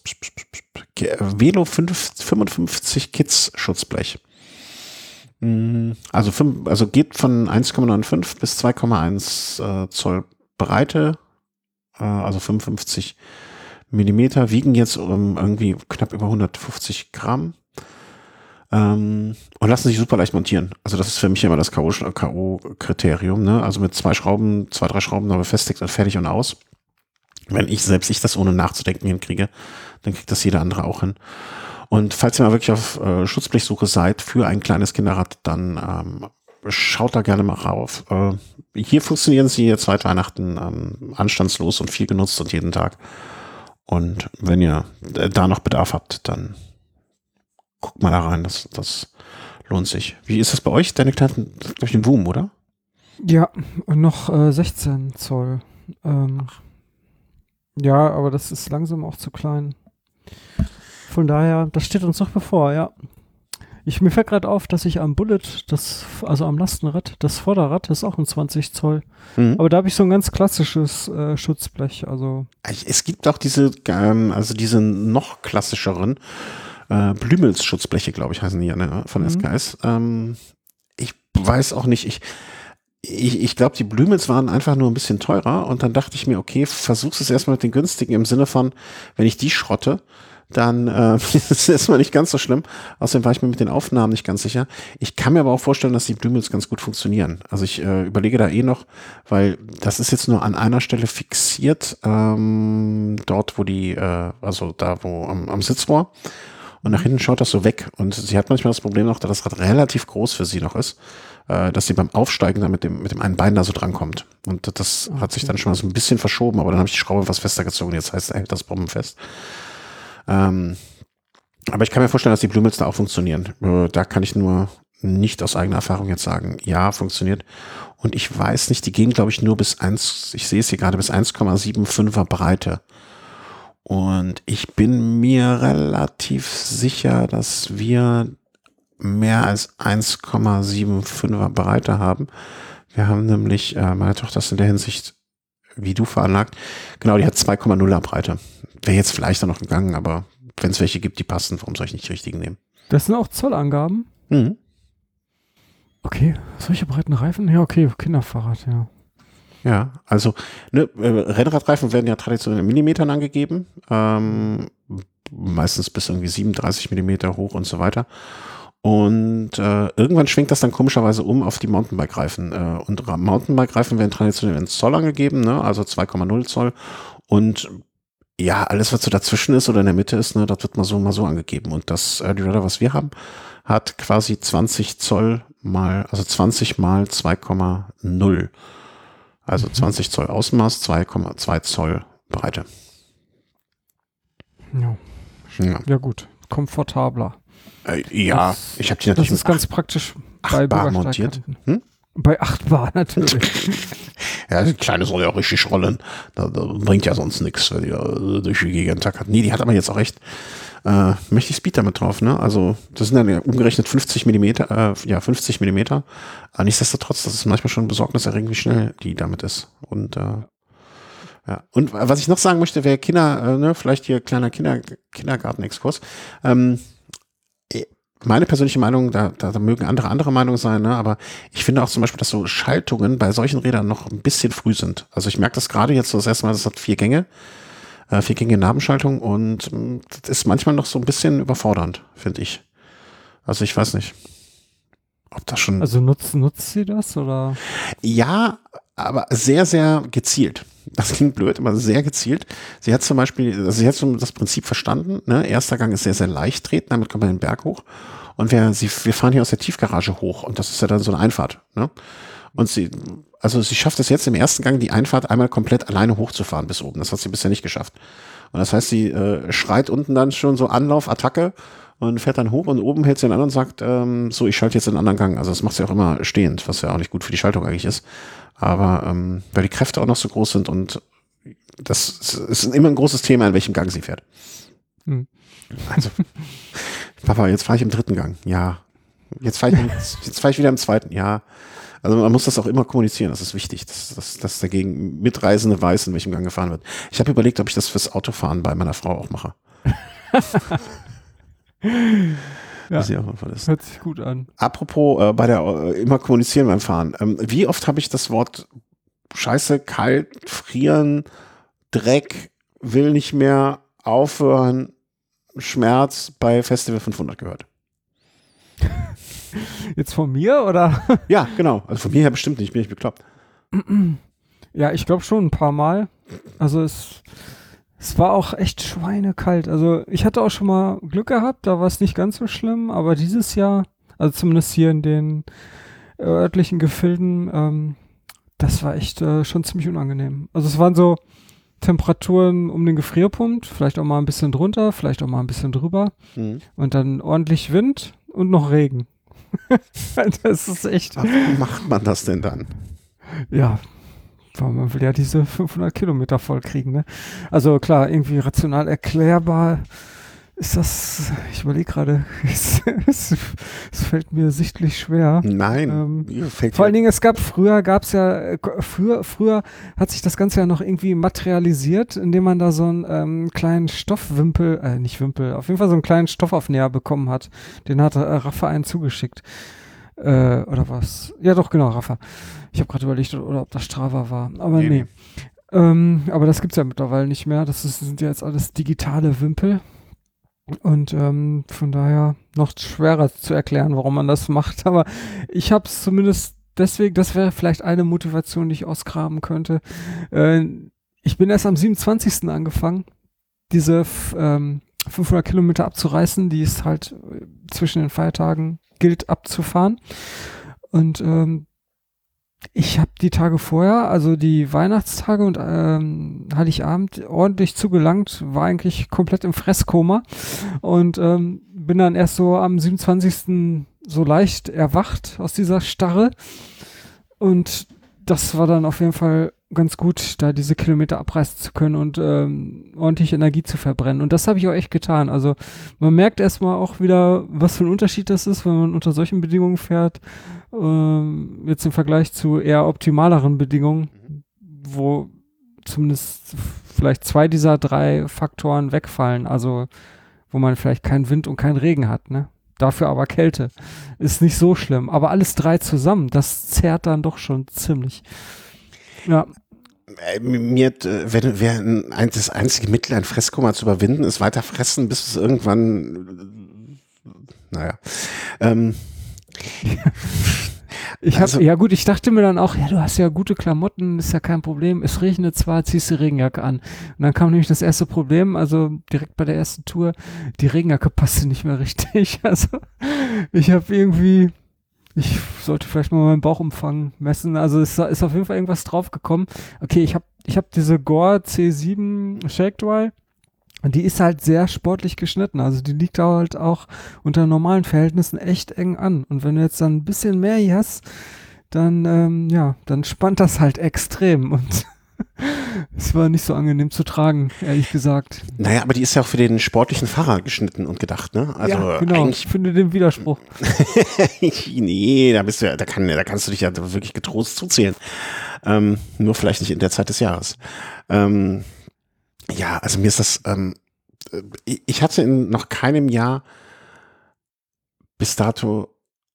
Velo fünfundfünfzig Kids Schutzblech. Also, fünf, also geht von eins Komma fünfundneunzig bis zwei Komma eins äh, Zoll Breite, äh, also fünfundfünfzig Millimeter, wiegen jetzt um irgendwie knapp über hundertfünfzig Gramm ähm, und lassen sich super leicht montieren. Also das ist für mich immer das K O-Kriterium, ne? Also mit zwei Schrauben, zwei, drei Schrauben da befestigt und fertig und aus. Wenn ich selbst ich das ohne nachzudenken hinkriege, dann kriegt das jeder andere auch hin. Und falls ihr mal wirklich auf äh, Schutzblechsuche seid für ein kleines Kinderrad, dann ähm, schaut da gerne mal rauf. Äh, hier funktionieren sie jetzt seit Weihnachten ähm, anstandslos und viel genutzt und jeden Tag. Und wenn ihr äh, da noch Bedarf habt, dann guckt mal da rein. Das, das lohnt sich. Wie ist das bei euch? Deine Kleinen, glaube ich, den Boom, oder? Ja, und noch äh, sechzehn Zoll. Ähm, ja, aber das ist langsam auch zu klein. Von daher, das steht uns noch bevor, ja. Ich, mir fällt gerade auf, dass ich am Bullet, das, also am Lastenrad, das Vorderrad, das ist auch ein zwanzig Zoll. Mhm. Aber da habe ich so ein ganz klassisches äh, Schutzblech. Also es gibt auch diese, ähm, also diese noch klassischeren äh, Blümels-Schutzbleche, glaube ich, heißen die ja, ne, von mhm. S K S. Ähm, ich weiß auch nicht, ich Ich, ich glaube, die Blümels waren einfach nur ein bisschen teurer und dann dachte ich mir, okay, versuch's es erstmal mit den günstigen im Sinne von, wenn ich die schrotte, dann äh, ist es erstmal nicht ganz so schlimm. Außerdem war ich mir mit den Aufnahmen nicht ganz sicher. Ich kann mir aber auch vorstellen, dass die Blümels ganz gut funktionieren. Also ich äh, überlege da eh noch, weil das ist jetzt nur an einer Stelle fixiert, ähm, dort wo die, äh, also da wo am, am Sitzrohr. Und nach hinten schaut das so weg. Und sie hat manchmal das Problem noch, da das Rad relativ groß für sie noch ist, äh, dass sie beim Aufsteigen dann mit dem, mit dem einen Bein da so drankommt. Und das okay. hat sich dann schon mal so ein bisschen verschoben, aber dann habe ich die Schraube was fester gezogen. Jetzt heißt, hält das bombenfest. Ähm, aber ich kann mir vorstellen, dass die Blümels da auch funktionieren. Äh, da kann ich nur nicht aus eigener Erfahrung jetzt sagen, ja, funktioniert. Und ich weiß nicht, die gehen, glaube ich, nur bis eins, ich sehe es hier gerade, bis eins Komma fünfundsiebziger Breite. Und ich bin mir relativ sicher, dass wir mehr als eins Komma fünfundsiebziger Breite haben. Wir haben nämlich, äh, meine Tochter ist in der Hinsicht wie du veranlagt. Genau, die hat zwei Komma nuller Breite. Wäre jetzt vielleicht noch gegangen, aber wenn es welche gibt, die passen, warum soll ich nicht die richtigen nehmen? Das sind auch Zollangaben? Mhm. Okay, solche breiten Reifen? Ja, okay, Kinderfahrrad, ja. Ja, also ne, Rennradreifen werden ja traditionell in Millimetern angegeben, ähm, meistens bis irgendwie siebenunddreißig Millimeter hoch und so weiter. Und äh, irgendwann schwingt das dann komischerweise um auf die Mountainbike-Reifen. Äh, und Mountainbike-Reifen werden traditionell in Zoll angegeben, ne, also zwei Komma null Zoll. Und ja, alles, was so dazwischen ist oder in der Mitte ist, ne, das wird mal so mal so angegeben. Und das Early Rider, was wir haben, hat quasi zwanzig Zoll mal, also zwanzig mal zwei Komma null. Also zwanzig Zoll Außenmaß, zwei Komma zwei Zoll Breite. Ja. Ja, ja gut. Komfortabler. Äh, ja, das, ich habe die natürlich Das ist ganz praktisch bei Bar montiert. Hm? Bei acht Bar natürlich. Ja, die Kleine soll ja auch richtig rollen. Da, da bringt ja sonst nichts, weil die ja durch die Gegend hat. Nee, die hat aber jetzt auch echt äh, mächtig Speed damit drauf, ne? Also das sind dann ja umgerechnet fünfzig Millimeter, äh, ja fünfzig Millimeter. Aber nichtsdestotrotz, das ist manchmal schon besorgniserregend, wie schnell die damit ist. Und äh, ja. Und was ich noch sagen möchte, wäre Kinder, äh, ne, vielleicht hier kleiner Kinder, Kindergartenexkurs. Ähm, meine persönliche Meinung, da, da, da mögen andere andere Meinungen sein, ne, aber ich finde auch zum Beispiel, dass so Schaltungen bei solchen Rädern noch ein bisschen früh sind. Also ich merke das gerade jetzt so das erste Mal, das hat vier Gänge, äh, vier Gänge Nabenschaltung und mh, das ist manchmal noch so ein bisschen überfordernd, finde ich. Also ich weiß nicht, ob das schon... Also nutzt, nutzt sie das, oder? Ja, aber sehr, sehr gezielt. Das klingt blöd, aber sehr gezielt. Sie hat zum Beispiel, also sie hat so das Prinzip verstanden, ne? Erster Gang ist sehr, sehr leicht treten, damit kommt man den Berg hoch. Und wir, sie, wir fahren hier aus der Tiefgarage hoch und das ist ja dann so eine Einfahrt, ne? Und sie, also sie schafft es jetzt im ersten Gang, die Einfahrt einmal komplett alleine hochzufahren bis oben. Das hat sie bisher nicht geschafft. Und das heißt, sie äh, schreit unten dann schon so Anlauf, Attacke und fährt dann hoch und oben hält sie den an und sagt, ähm, so, ich schalte jetzt in einen anderen Gang. Also das macht sie auch immer stehend, was ja auch nicht gut für die Schaltung eigentlich ist. Aber ähm, weil die Kräfte auch noch so groß sind und das ist immer ein großes Thema, in welchem Gang sie fährt. Hm. Also, Papa, jetzt fahre ich im dritten Gang. Ja. Jetzt fahre ich, jetzt fahre ich wieder im zweiten. Ja. Also man muss das auch immer kommunizieren. Das ist wichtig, dass, dass, dass dagegen Mitreisende weiß, in welchem Gang gefahren wird. Ich habe überlegt, ob ich das fürs Autofahren bei meiner Frau auch mache. Ja, sie auch ist. Hört sich gut an. Apropos äh, bei der äh, immer kommunizieren beim Fahren. Ähm, wie oft habe ich das Wort Scheiße, kalt, frieren, Dreck, will nicht mehr, aufhören, Schmerz bei Festival fünfhundert gehört? Jetzt von mir, oder? Ja, genau. Also von mir her bestimmt nicht, bin ich bekloppt. Ja, ich glaube schon ein paar Mal. Also es... Es war auch echt schweinekalt. Also ich hatte auch schon mal Glück gehabt, da war es nicht ganz so schlimm, aber dieses Jahr, also zumindest hier in den örtlichen Gefilden, ähm, das war echt äh, schon ziemlich unangenehm. Also es waren so Temperaturen um den Gefrierpunkt, vielleicht auch mal ein bisschen drunter, vielleicht auch mal ein bisschen drüber mhm. und dann ordentlich Wind und noch Regen. Das ist echt... Ach, wie macht man das denn dann? Ja, man will ja diese fünfhundert Kilometer voll kriegen, ne? Also klar, irgendwie rational erklärbar ist das, ich überlege gerade, es, es, es fällt mir sichtlich schwer. Nein. Ähm, fällt vor allen Dingen, es gab, früher gab es ja, früher, früher hat sich das Ganze ja noch irgendwie materialisiert, indem man da so einen ähm, kleinen Stoffwimpel, äh, nicht Wimpel, auf jeden Fall so einen kleinen Stoffaufnäher bekommen hat. Den hat äh, Rafa einen zugeschickt. Äh, oder was? Ja doch, genau, Rafa. Ich habe gerade überlegt, oder ob das Strava war. Aber nee. nee. Ähm, aber das gibt's ja mittlerweile nicht mehr. Das ist, sind ja jetzt alles digitale Wimpel. Und ähm, von daher noch schwerer zu erklären, warum man das macht. Aber ich habe es zumindest deswegen, das wäre vielleicht eine Motivation, die ich ausgraben könnte. Äh, ich bin erst am siebenundzwanzigsten angefangen, diese f- ähm, fünfhundert Kilometer abzureißen, die es halt zwischen den Feiertagen gilt abzufahren. Und ähm, ich habe die Tage vorher, also die Weihnachtstage und ähm, Heiligabend ordentlich zugelangt, war eigentlich komplett im Fresskoma und ähm, bin dann erst so am siebenundzwanzigsten so leicht erwacht aus dieser Starre und das war dann auf jeden Fall ganz gut, da diese Kilometer abreißen zu können und ähm, ordentlich Energie zu verbrennen. Und das habe ich auch echt getan. Also man merkt erstmal auch wieder, was für ein Unterschied das ist, wenn man unter solchen Bedingungen fährt, ähm, jetzt im Vergleich zu eher optimaleren Bedingungen, wo zumindest vielleicht zwei dieser drei Faktoren wegfallen. Also wo man vielleicht keinen Wind und keinen Regen hat, ne? Dafür aber Kälte. Ist nicht so schlimm. Aber alles drei zusammen, das zerrt dann doch schon ziemlich. Ja. Mir, wenn wer ein, das einzige Mittel, ein Fresskoma zu überwinden, ist weiter fressen, bis es irgendwann, naja. Ähm. Ich hab, also, ja gut, ich dachte mir dann auch, ja, du hast ja gute Klamotten, ist ja kein Problem. Es regnet zwar, ziehst die Regenjacke an. Und dann kam nämlich das erste Problem, also direkt bei der ersten Tour, die Regenjacke passte nicht mehr richtig. Also ich habe irgendwie, ich sollte vielleicht mal meinen Bauchumfang messen. Also es ist auf jeden Fall irgendwas draufgekommen. Okay, ich habe ich hab diese Gore C sieben Shake Dry. Und die ist halt sehr sportlich geschnitten. Also die liegt halt auch unter normalen Verhältnissen echt eng an. Und wenn du jetzt dann ein bisschen mehr hier hast, dann, ähm, ja, dann spannt das halt extrem. Und Es war nicht so angenehm zu tragen, ehrlich gesagt. Naja, aber die ist ja auch für den sportlichen Fahrer geschnitten und gedacht, ne? Also ja, genau. eigentlich. Ich finde den Widerspruch. Nee, da bist du ja, da, kann, da kannst du dich ja wirklich getrost zuzählen. Ähm, nur vielleicht nicht in der Zeit des Jahres. Ähm, ja, also mir ist das, ähm, ich hatte in noch keinem Jahr bis dato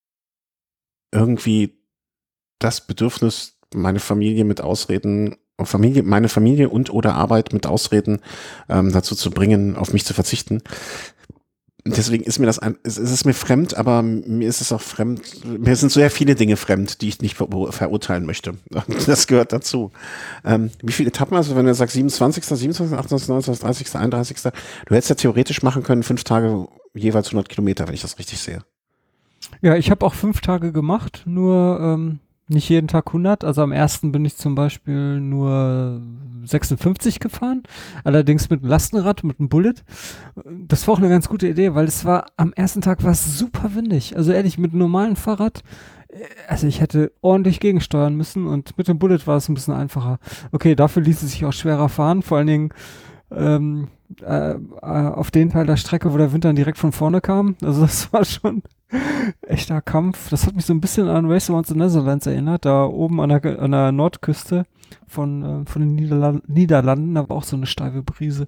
irgendwie das Bedürfnis, meine Familie mit Ausreden, Familie, meine Familie und oder Arbeit mit Ausreden ähm, dazu zu bringen, auf mich zu verzichten. Deswegen ist mir das ein, es ist mir fremd, aber mir ist es auch fremd, mir sind sehr viele Dinge fremd, die ich nicht ver verurteilen möchte. Das gehört dazu. Ähm, wie viele Etappen, also wenn du sagst siebenundzwanzigster, siebenundzwanzigster, achtundzwanzigster, neunundzwanzigster, dreißigster, einunddreißigster Du hättest ja theoretisch machen können, fünf Tage jeweils hundert Kilometer, wenn ich das richtig sehe. Ja, ich habe auch fünf Tage gemacht, nur ähm, nicht jeden Tag hundert. Also am ersten bin ich zum Beispiel nur sechsundfünfzig gefahren, allerdings mit einem Lastenrad, mit einem Bullet. Das war auch eine ganz gute Idee, weil es war, am ersten Tag war es super windig. Also ehrlich, mit einem normalen Fahrrad, also ich hätte ordentlich gegensteuern müssen und mit dem Bullet war es ein bisschen einfacher. Okay, dafür ließ es sich auch schwerer fahren, vor allen Dingen ähm, äh, auf den Teil der Strecke, wo der Wind dann direkt von vorne kam. Also das war schon echter Kampf. Das hat mich so ein bisschen an Race Around the Netherlands erinnert, da oben an der, an der Nordküste von, äh, von den Niederla- Niederlanden, da war auch so eine steife Brise.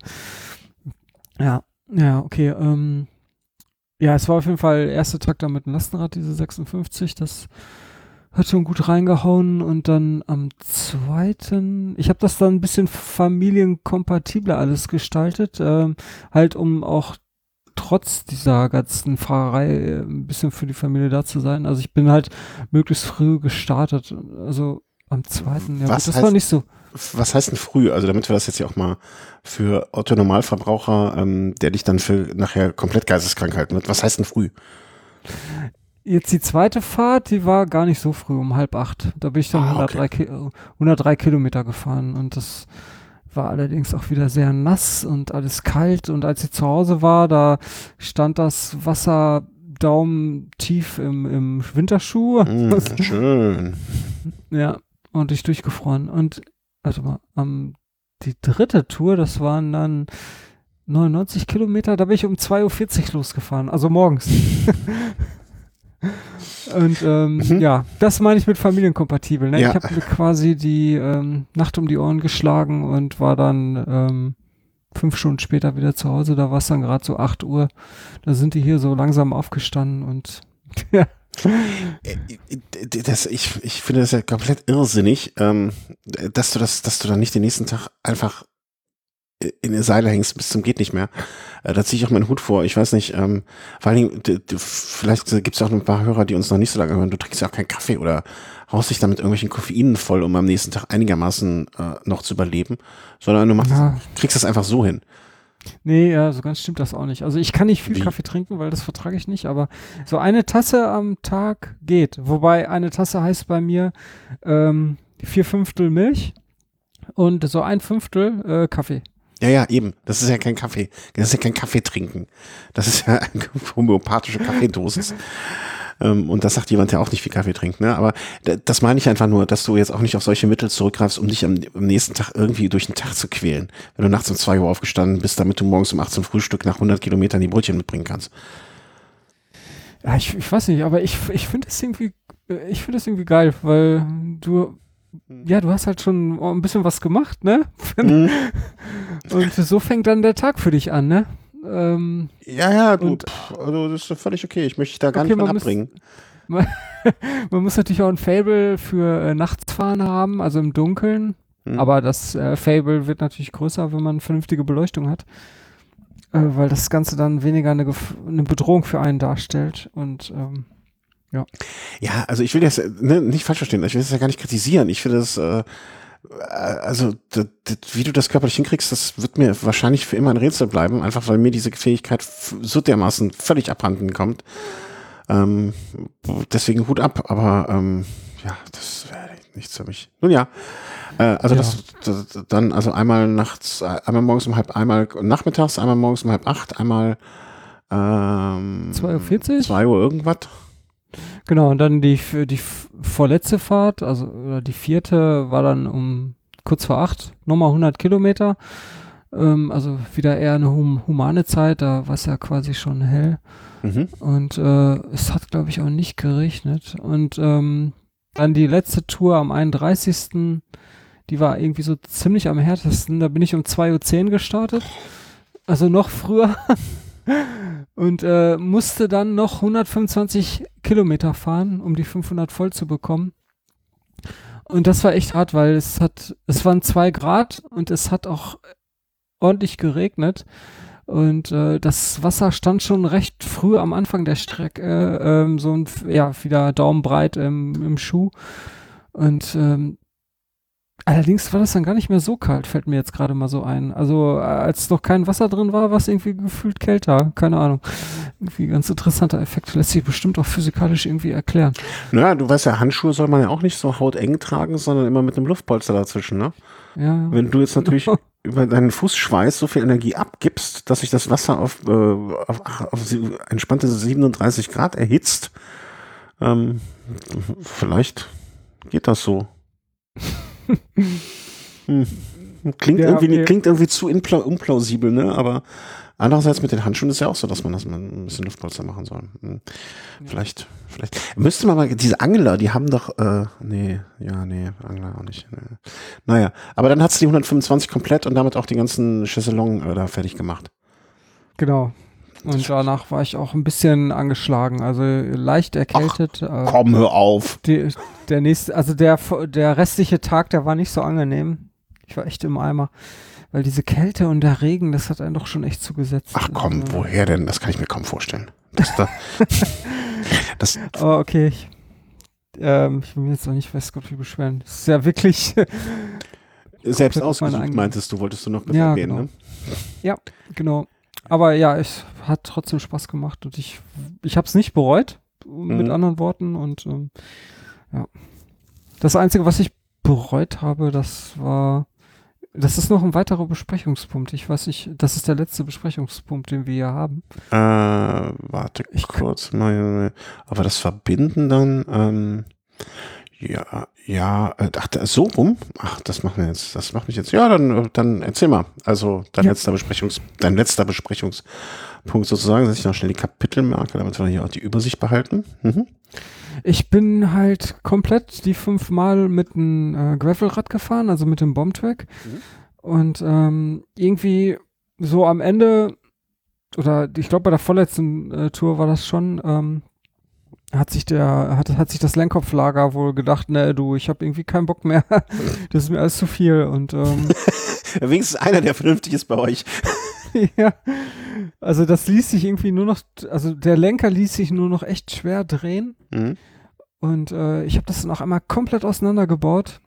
Ja, ja, okay. Ähm, ja, es war auf jeden Fall der erste Tag da mit dem Lastenrad, diese sechsundfünfzig, das hat schon gut reingehauen und dann am zweiten, ich habe das dann ein bisschen familienkompatibler alles gestaltet, ähm, halt um auch trotz dieser ganzen Fahrerei ein bisschen für die Familie da zu sein. Also ich bin halt möglichst früh gestartet, also am zweiten. Ja, Was gut, das heißt, war nicht so. Was heißt denn früh? Also damit wir das jetzt ja auch mal für Otto Normalverbraucher, ähm, der dich dann für nachher komplett geisteskrank halten wird. Was heißt denn früh? Jetzt die zweite Fahrt, die war gar nicht so früh, um halb acht. Da bin ich dann Ah, hundertdrei, okay. Ki- hundertdrei Kilometer gefahren und das war allerdings auch wieder sehr nass und alles kalt und als ich zu Hause war, da stand das Wasser daumentief im, im Winterschuh. Mm, schön. Ja, und ich durchgefroren. Und, warte mal, ähm, die dritte Tour, das waren dann neunundneunzig Kilometer, da bin ich um zwei Uhr vierzig losgefahren, also morgens. Und ähm, Mhm. ja, das meine ich mit familienkompatibel. Ne? Ja. Ich habe mir quasi die ähm, Nacht um die Ohren geschlagen und war dann ähm, fünf Stunden später wieder zu Hause. Da war es dann gerade so acht Uhr. Da sind die hier so langsam aufgestanden und ja. Das, ich, ich finde das ja komplett irrsinnig, ähm, dass du das, dass du dann nicht den nächsten Tag einfach in die Seile hängst bis zum geht nicht mehr. Äh, da ziehe ich auch meinen Hut vor. Ich weiß nicht, ähm, vor allen Dingen, du, du, vielleicht gibt es auch ein paar Hörer, die uns noch nicht so lange hören. Du trinkst ja auch keinen Kaffee oder haust dich da mit irgendwelchen Koffeinen voll, um am nächsten Tag einigermaßen äh, noch zu überleben, sondern du machst, Ja. kriegst das einfach so hin. Nee, ja, so ganz stimmt das auch nicht. Also ich kann nicht viel Wie? Kaffee trinken, weil das vertrage ich nicht, aber so eine Tasse am Tag geht. Wobei eine Tasse heißt bei mir ähm, vier Fünftel Milch und so ein Fünftel äh, Kaffee. Ja, ja, eben. Das ist ja kein Kaffee. Das ist ja kein Kaffee trinken. Das ist ja eine homöopathische Kaffeedosis. ähm, und das sagt jemand, der auch nicht viel Kaffee trinkt. Ne? Aber d- das meine ich einfach nur, dass du jetzt auch nicht auf solche Mittel zurückgreifst, um dich am, am nächsten Tag irgendwie durch den Tag zu quälen. Wenn du nachts um zwei Uhr aufgestanden bist, damit du morgens um acht zum Frühstück nach hundert Kilometern die Brötchen mitbringen kannst. Ja, ich, ich weiß nicht, aber ich, ich finde das irgendwie, äh, ich finde das irgendwie geil, weil du, ja, du hast halt schon ein bisschen was gemacht, ne? Mhm. Und so fängt dann der Tag für dich an, ne? Ähm, Ja, ja, du, Und- pff, also das ist doch völlig okay. Ich möchte dich da gar Okay, nicht von man muss- abbringen. Man muss natürlich auch ein Fable für äh, Nachtsfahren haben, also im Dunkeln. Mhm. Aber das äh, Fable wird natürlich größer, wenn man vernünftige Beleuchtung hat. Äh, weil das Ganze dann weniger eine, Gef- eine Bedrohung für einen darstellt. Und ähm, Ja, also ich will das äh, ne, nicht falsch verstehen. Ich will das ja gar nicht kritisieren. Ich finde das, äh, äh, also d- d- wie du das körperlich hinkriegst, das wird mir wahrscheinlich für immer ein Rätsel bleiben, einfach weil mir diese Fähigkeit f- so dermaßen völlig abhanden kommt. Ähm, deswegen Hut ab, aber ähm, ja, das wäre nichts für mich. Nun ja, äh, also Ja. das, das dann also einmal nachts, äh, einmal morgens um halb, einmal nachmittags, einmal morgens um halb acht, einmal ähm, zwei Uhr vierzig? zwei Uhr irgendwas. genau, und dann die, für die f- vorletzte Fahrt, also oder die vierte, war dann um kurz vor acht, nochmal hundert Kilometer. Ähm, also wieder eher eine hum humane Zeit, da war es ja quasi schon hell. Mhm. Und äh, es hat, glaube ich, auch nicht geregnet. Und ähm, dann die letzte Tour am einunddreißigsten Die war irgendwie so ziemlich am härtesten. Da bin ich um zwei Uhr zehn gestartet. Also noch früher. Und äh, musste dann noch hundertfünfundzwanzig Kilometer fahren, um die fünfhundert voll zu bekommen. Und das war echt hart, weil es hat, es waren zwei Grad und es hat auch ordentlich geregnet. Und äh, das Wasser stand schon recht früh am Anfang der Strecke, äh, ähm, so ein, ja, wieder daumenbreit ähm, im Schuh. Und ähm, allerdings war das dann gar nicht mehr so kalt, fällt mir jetzt gerade mal so ein. Also äh, als noch kein Wasser drin war, war es irgendwie gefühlt kälter. Keine Ahnung. Irgendwie ganz interessanter Effekt. Lässt sich bestimmt auch physikalisch irgendwie erklären. Naja, du weißt ja, Handschuhe soll man ja auch nicht so hauteng tragen, sondern immer mit einem Luftpolster dazwischen, ne? Ja. Wenn du jetzt natürlich über deinen Fußschweiß so viel Energie abgibst, dass sich das Wasser auf, äh, auf, auf sie- entspannte siebenunddreißig Grad erhitzt, ähm, vielleicht geht das so. Hm. Klingt, Ja, irgendwie, okay. klingt irgendwie zu impla- unplausibel, ne? Aber andererseits mit den Handschuhen ist ja auch so, dass man das mal ein bisschen Luftpolster machen soll. Hm. Vielleicht, vielleicht. Müsste man mal, diese Angler, die haben doch, äh, nee, ja, nee, Angler auch nicht. Nee. Naja, aber dann hat es die hundertfünfundzwanzig komplett und damit auch die ganzen Chaiselong äh, da fertig gemacht. Genau. Und danach war ich auch ein bisschen angeschlagen, also leicht erkältet. Äh, Komm, hör auf. die, der nächste, also der, der restliche Tag, der war nicht so angenehm. Ich war echt im Eimer. Weil diese Kälte und der Regen, das hat einen doch schon echt zugesetzt. Ach komm, Also, woher denn? Das kann ich mir kaum vorstellen. Das, da, das, aber okay, ich, ähm, ich will mich jetzt auch nicht weiß Gott wie beschweren. Das ist ja wirklich selbst komplett auf meine ausgesucht, eigene- meintest du, wolltest du noch mit Ja, erwähnen, genau. ne? Ja, genau. Aber ja, es hat trotzdem Spaß gemacht und ich, ich habe es nicht bereut, mit Mhm. anderen Worten. Und ähm, ja. Das Einzige, was ich bereut habe, das war, das ist noch ein weiterer Besprechungspunkt. Ich weiß nicht, das ist der letzte Besprechungspunkt, den wir hier haben. Äh, warte Ich- kurz mal. Aber das Verbinden dann, ähm, ja, ja, äh, ach, da- so rum? Ach, das macht mir jetzt, das macht mich jetzt, ja, dann, äh, dann erzähl mal. Also, dein Ja. letzter Besprechungs, dein letzter Besprechungspunkt sozusagen, dass ich noch schnell die Kapitelmarke, damit wir hier auch die Übersicht behalten. Mhm. Ich bin halt komplett die fünfmal mit einem äh, Gravelrad gefahren, also mit dem Bombtrack. Mhm. Und ähm, irgendwie so am Ende, oder ich glaube bei der vorletzten äh, Tour war das schon, ähm, hat sich der, hat, hat sich das Lenkkopflager wohl gedacht, ne, du, ich habe irgendwie keinen Bock mehr. Das ist mir alles zu viel. Und ähm, Wenigstens einer, der vernünftig ist bei euch. ja, also das ließ sich irgendwie nur noch, also der Lenker ließ sich nur noch echt schwer drehen. Mhm. Und äh, ich habe das dann auch einmal komplett auseinandergebaut.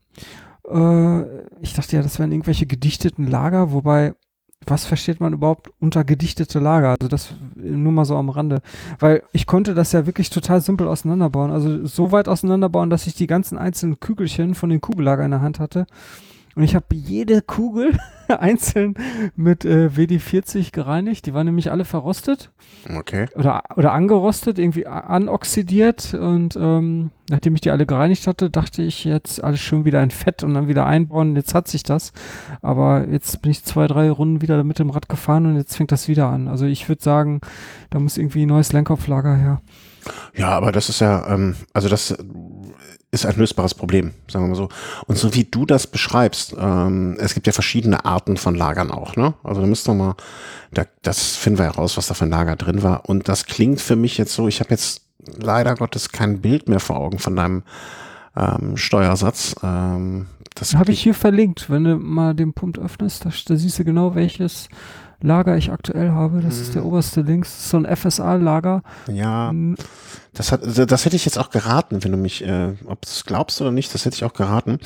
Äh, ich dachte ja, das wären irgendwelche gedichteten Lager, wobei, was versteht man überhaupt unter gedichtete Lager? Also das nur mal so am Rande. Weil ich konnte das ja wirklich total simpel auseinanderbauen. Also so weit auseinanderbauen, dass ich die ganzen einzelnen Kügelchen von den Kugellager in der Hand hatte. Und ich habe jede Kugel einzeln mit äh, W D vierzig gereinigt. Die waren nämlich alle verrostet Okay. oder, oder angerostet, irgendwie a- anoxidiert. Und ähm, nachdem ich die alle gereinigt hatte, dachte ich jetzt alles schön wieder in Fett und dann wieder einbauen. Jetzt hat sich das. Aber jetzt bin ich zwei, drei Runden wieder mit dem Rad gefahren und jetzt fängt das wieder an. Also ich würde sagen, da muss irgendwie ein neues Lenkkopflager her. Ja, aber das ist ja, ähm, also das ist ein lösbares Problem, sagen wir mal so. Und so wie du das beschreibst, ähm, es gibt ja verschiedene Arten von Lagern auch, ne? Also da müsst ihr mal, da, das finden wir heraus, was da für ein Lager drin war. Und das klingt für mich jetzt so, ich habe jetzt leider Gottes kein Bild mehr vor Augen von deinem ähm, Steuersatz. Ähm, das Habe ich hier verlinkt. Wenn du mal den Punkt öffnest, da, da siehst du genau, welches Lager ich aktuell habe. Das ist der oberste links. Das ist so ein F S A-Lager. Ja, Hm, das hat, das hätte ich jetzt auch geraten, wenn du mich, äh, ob du es glaubst oder nicht, das hätte ich auch geraten.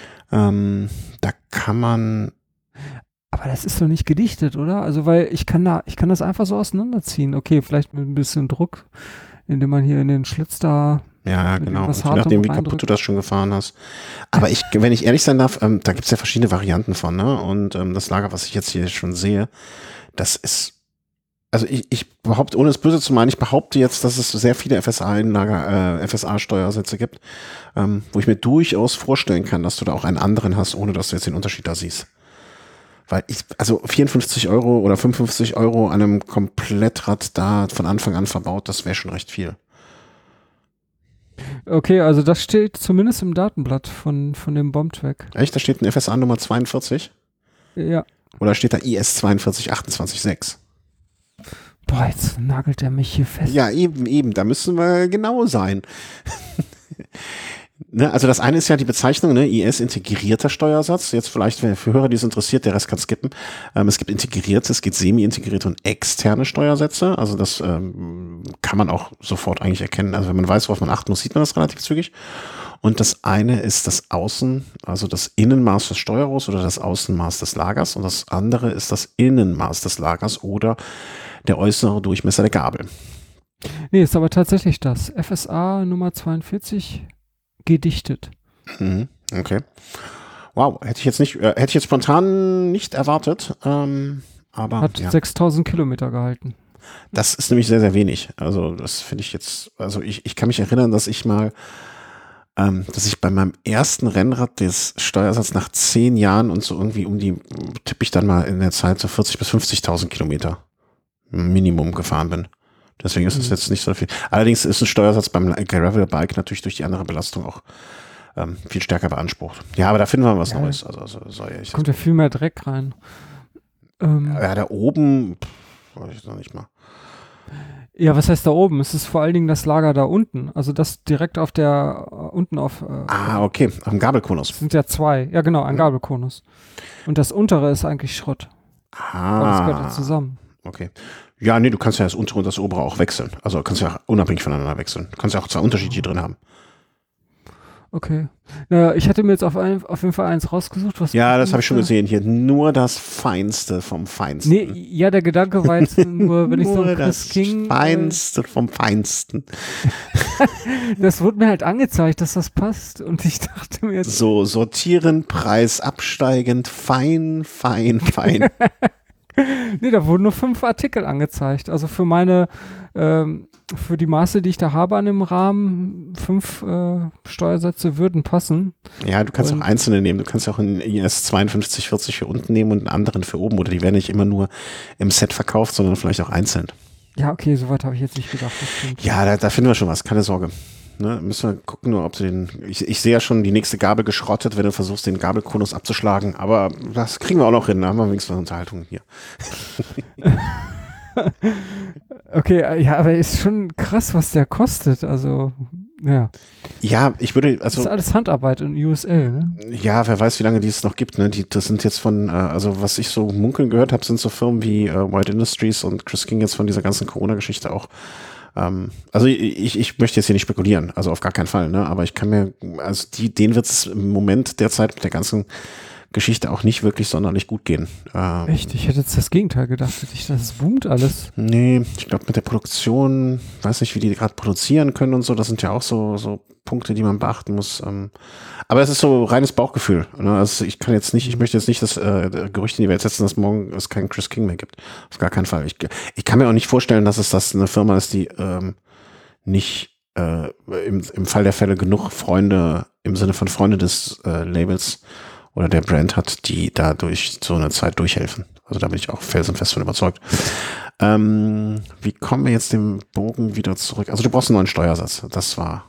Ähm, da kann man, Aber das ist doch nicht gedichtet, oder? Also, weil ich kann da, ich kann das einfach so auseinanderziehen. Okay, vielleicht mit ein bisschen Druck, indem man hier in den Schlitz da. ja, Mit genau, irgendwas je nachdem, Hartem wie kaputt reindrücken. du das schon gefahren hast. Aber ich, wenn ich ehrlich sein darf, ähm, da gibt's ja verschiedene Varianten von, ne? Und ähm, das Lager, was ich jetzt hier schon sehe, das ist also ich, ich behaupte, ohne es böse zu meinen, ich behaupte jetzt, dass es sehr viele F S A-Einlager, äh, F S A-Steuersätze gibt, ähm, wo ich mir durchaus vorstellen kann, dass du da auch einen anderen hast, ohne dass du jetzt den Unterschied da siehst. Weil ich, also vierundfünfzig Euro oder fünfundfünfzig Euro an einem Komplettrad da von Anfang an verbaut, das wäre schon recht viel. Okay, also das steht zumindest im Datenblatt von, von dem Bombtrack. Echt? Da steht ein F S A Nummer zweiundvierzig? Ja. Oder steht da I S zwei zwei acht zwei sechs? Boah, jetzt nagelt er mich hier fest. Ja, eben, eben. Da müssen wir genau sein. Ne, also das eine ist ja die Bezeichnung, ne, I S integrierter Steuersatz. Jetzt vielleicht für Hörer, die es interessiert, der Rest kann skippen. Ähm, es gibt integrierte, es gibt semi-integrierte und externe Steuersätze. Also das ähm, kann man auch sofort eigentlich erkennen. Also wenn man weiß, worauf man achten muss, sieht man das relativ zügig. Und das eine ist das Außen, also das Innenmaß des Steuerrohrs oder das Außenmaß des Lagers. Und das andere ist das Innenmaß des Lagers oder der äußere Durchmesser der Gabel. Nee, ist aber tatsächlich das. F S A Nummer zweiundvierzig gedichtet. Mhm, okay. Wow, hätte ich jetzt nicht, äh, hätte ich jetzt spontan nicht erwartet. Ähm, aber Hat ja. sechstausend Kilometer gehalten. Das ist nämlich sehr, sehr wenig. Also das finde ich jetzt, also ich, ich kann mich erinnern, dass ich mal, ähm, dass ich bei meinem ersten Rennrad des Steuersatzes nach zehn Jahren und so irgendwie um die, tippe ich dann mal in der Zeit so vierzig bis fünfzigtausend Kilometer Minimum gefahren bin. Deswegen ist es mhm. jetzt nicht so viel. Allerdings ist ein Steuersatz beim Gravel-Bike natürlich durch die andere Belastung auch ähm, viel stärker beansprucht. Ja, aber da finden wir was ja, Neues. Also, also soll ja kommt ja viel mehr Dreck rein. Ähm, ja, da oben, pff, weiß ich noch nicht mal. Ja, was heißt da oben? Es ist vor allen Dingen das Lager da unten. Also das direkt auf der, uh, unten auf. Uh, ah, okay, am Gabelkonus. Es sind ja zwei. Ja, genau, ein mhm. Gabelkonus. Und das untere ist eigentlich Schrott. Ah. Aber das gehört ja zusammen. Okay. Ja, nee, du kannst ja das untere und das obere auch wechseln. Also kannst ja auch unabhängig voneinander wechseln. Du kannst ja auch zwei unterschiedliche drin haben. Okay. Naja, ich hatte mir jetzt auf, ein, auf jeden Fall eins rausgesucht. Was ja, das habe ich schon gesehen. Hier nur das Feinste vom Feinsten. Nee, ja, der Gedanke war jetzt nur, wenn ich so ein Chris das King... Feinste äh, vom Feinsten. Das wurde mir halt angezeigt, dass das passt. Und ich dachte mir jetzt... So, sortieren, Preis absteigend, fein, fein, fein. Nee, da wurden nur fünf Artikel angezeigt. Also für meine, ähm, für die Maße, die ich da habe an dem Rahmen, fünf äh, Steuersätze würden passen. Ja, du kannst und auch einzelne nehmen. Du kannst auch einen I S zweiundfünfzig vierzig für unten nehmen und einen anderen für oben. Oder die werden nicht immer nur im Set verkauft, sondern vielleicht auch einzeln. Ja, okay, soweit habe ich jetzt nicht gedacht. Das ja, da, da finden wir schon was. Keine Sorge. Ne, müssen wir gucken, nur ob du den. Ich, ich sehe ja schon die nächste Gabel geschrottet, wenn du versuchst, den Gabelkonus abzuschlagen. Aber das kriegen wir auch noch hin. Da haben wir wenigstens eine Unterhaltung hier. Okay, ja, aber ist schon krass, was der kostet. Also, ja. Ja, ich würde. Also, das ist alles Handarbeit in U S A, ne? Ja, wer weiß, wie lange die es noch gibt. Ne? Die, das sind jetzt von, äh, also was ich so munkeln gehört habe, sind so Firmen wie äh, White Industries und Chris King jetzt von dieser ganzen Corona-Geschichte auch. Ähm, also ich, ich möchte jetzt hier nicht spekulieren, also auf gar keinen Fall, ne? Aber ich kann mir, also die, denen wird es im Moment derzeit mit der ganzen Geschichte auch nicht wirklich sonderlich gut gehen. Ähm, Echt? Ich hätte jetzt das Gegenteil gedacht. Ich dachte, das boomt alles. Nee, ich glaube mit der Produktion, weiß nicht, wie die gerade produzieren können und so, das sind ja auch so, so Punkte, die man beachten muss. Ähm, aber es ist so reines Bauchgefühl. Ne? Also ich kann jetzt nicht, ich möchte jetzt nicht das äh, Gerücht in die Welt setzen, dass morgen es keinen Chris King mehr gibt. Auf gar keinen Fall. Ich, ich kann mir auch nicht vorstellen, dass es das eine Firma ist, die ähm, nicht äh, im, im Fall der Fälle genug Freunde, im Sinne von Freunde des äh, Labels oder der Brand hat, die da durch so eine Zeit durchhelfen. Also da bin ich auch felsenfest von überzeugt. Ähm, wie kommen wir jetzt den Bogen wieder zurück? Also du brauchst einen neuen Steuersatz. Das war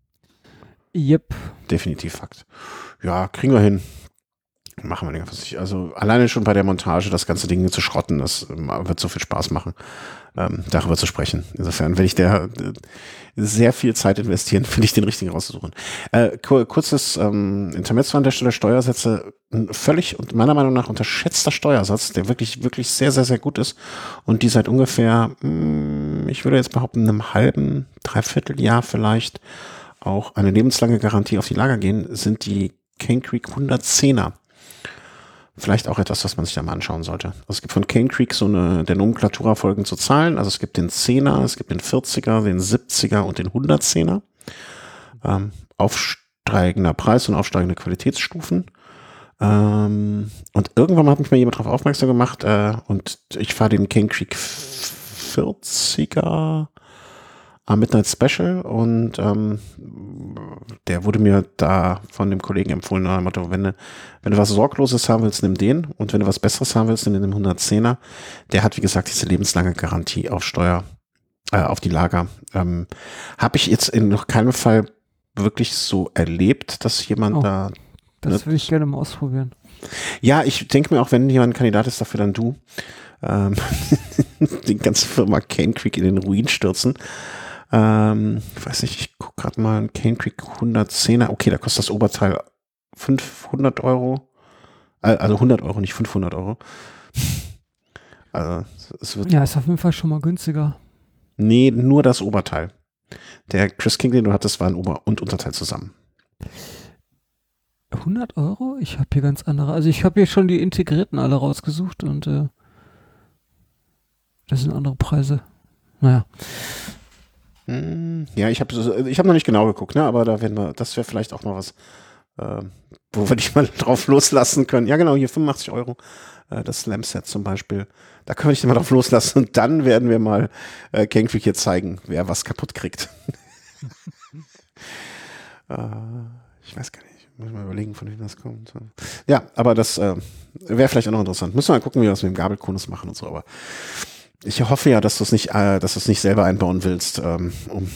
yep. definitiv Fakt. Ja, kriegen wir hin. Machen wir den einfach. Also alleine schon bei der Montage das ganze Ding zu schrotten, das wird so viel Spaß machen, ähm, darüber zu sprechen. Insofern, wenn ich der äh, sehr viel Zeit investieren, finde ich den richtigen rauszusuchen. Äh, kur kurzes ähm, Intermezzo an der Stelle, Steuersätze, ein völlig und meiner Meinung nach unterschätzter Steuersatz, der wirklich, wirklich sehr, sehr, sehr gut ist und die seit ungefähr, mh, ich würde jetzt behaupten, einem halben, dreiviertel Jahr vielleicht auch eine lebenslange Garantie auf die Lager gehen, sind die Cane Creek hundertzehner. Vielleicht auch etwas, was man sich da mal anschauen sollte. Also es gibt von Cane Creek so eine, der Nomenklatura folgend zu Zahlen. Also es gibt den Zehner, es gibt den vierziger, den siebziger und den hundertzehner. Ähm, aufsteigender Preis und aufsteigende Qualitätsstufen. Ähm, und irgendwann hat mich mal jemand darauf aufmerksam gemacht äh, und ich fahre den Cane Creek vierziger am Midnight Special und ähm, der wurde mir da von dem Kollegen empfohlen, nach dem Motto, wenn du, wenn du was Sorgloses haben willst, nimm den und wenn du was Besseres haben willst, nimm den hundertzehner. Der hat, wie gesagt, diese lebenslange Garantie auf Steuer, äh, auf die Lager. Ähm, habe ich jetzt in noch keinem Fall wirklich so erlebt, dass jemand Oh, da... Das würde ich gerne mal ausprobieren. Ja, ich denke mir auch, wenn jemand ein Kandidat ist, dafür dann du. Ähm, die ganze Firma Cane Creek in den Ruin stürzen. Ähm, ich weiß nicht, ich gucke gerade mal, ein Cane Creek hundertzehner. Okay, da kostet das Oberteil fünfhundert Euro. Äh, also hundert Euro, nicht fünfhundert Euro. Also, es wird. Ja, ist auf jeden Fall schon mal günstiger. Nee, nur das Oberteil. Der Chris King, den du hattest, war ein Ober- und Unterteil zusammen. hundert Euro? Ich habe hier ganz andere. Also ich habe hier schon die integrierten alle rausgesucht und äh, das sind andere Preise. Naja. Ja, ich habe ich hab noch nicht genau geguckt, ne? Aber da werden wir, das wäre vielleicht auch mal was, äh, wo wir dich mal drauf loslassen können. Ja, genau, hier fünfundachtzig Euro. Äh, das Slam-Set zum Beispiel. Da können wir dich mal drauf loslassen und dann werden wir mal äh, Cane Creek hier zeigen, wer was kaputt kriegt. äh, ich weiß gar nicht. Muss mal überlegen, von wem das kommt. Ja, aber das äh, wäre vielleicht auch noch interessant. Müssen wir mal gucken, wie wir das mit dem Gabelkonus machen und so, aber ich hoffe ja, dass du es nicht, äh, dass du es nicht selber einbauen willst. Ähm, um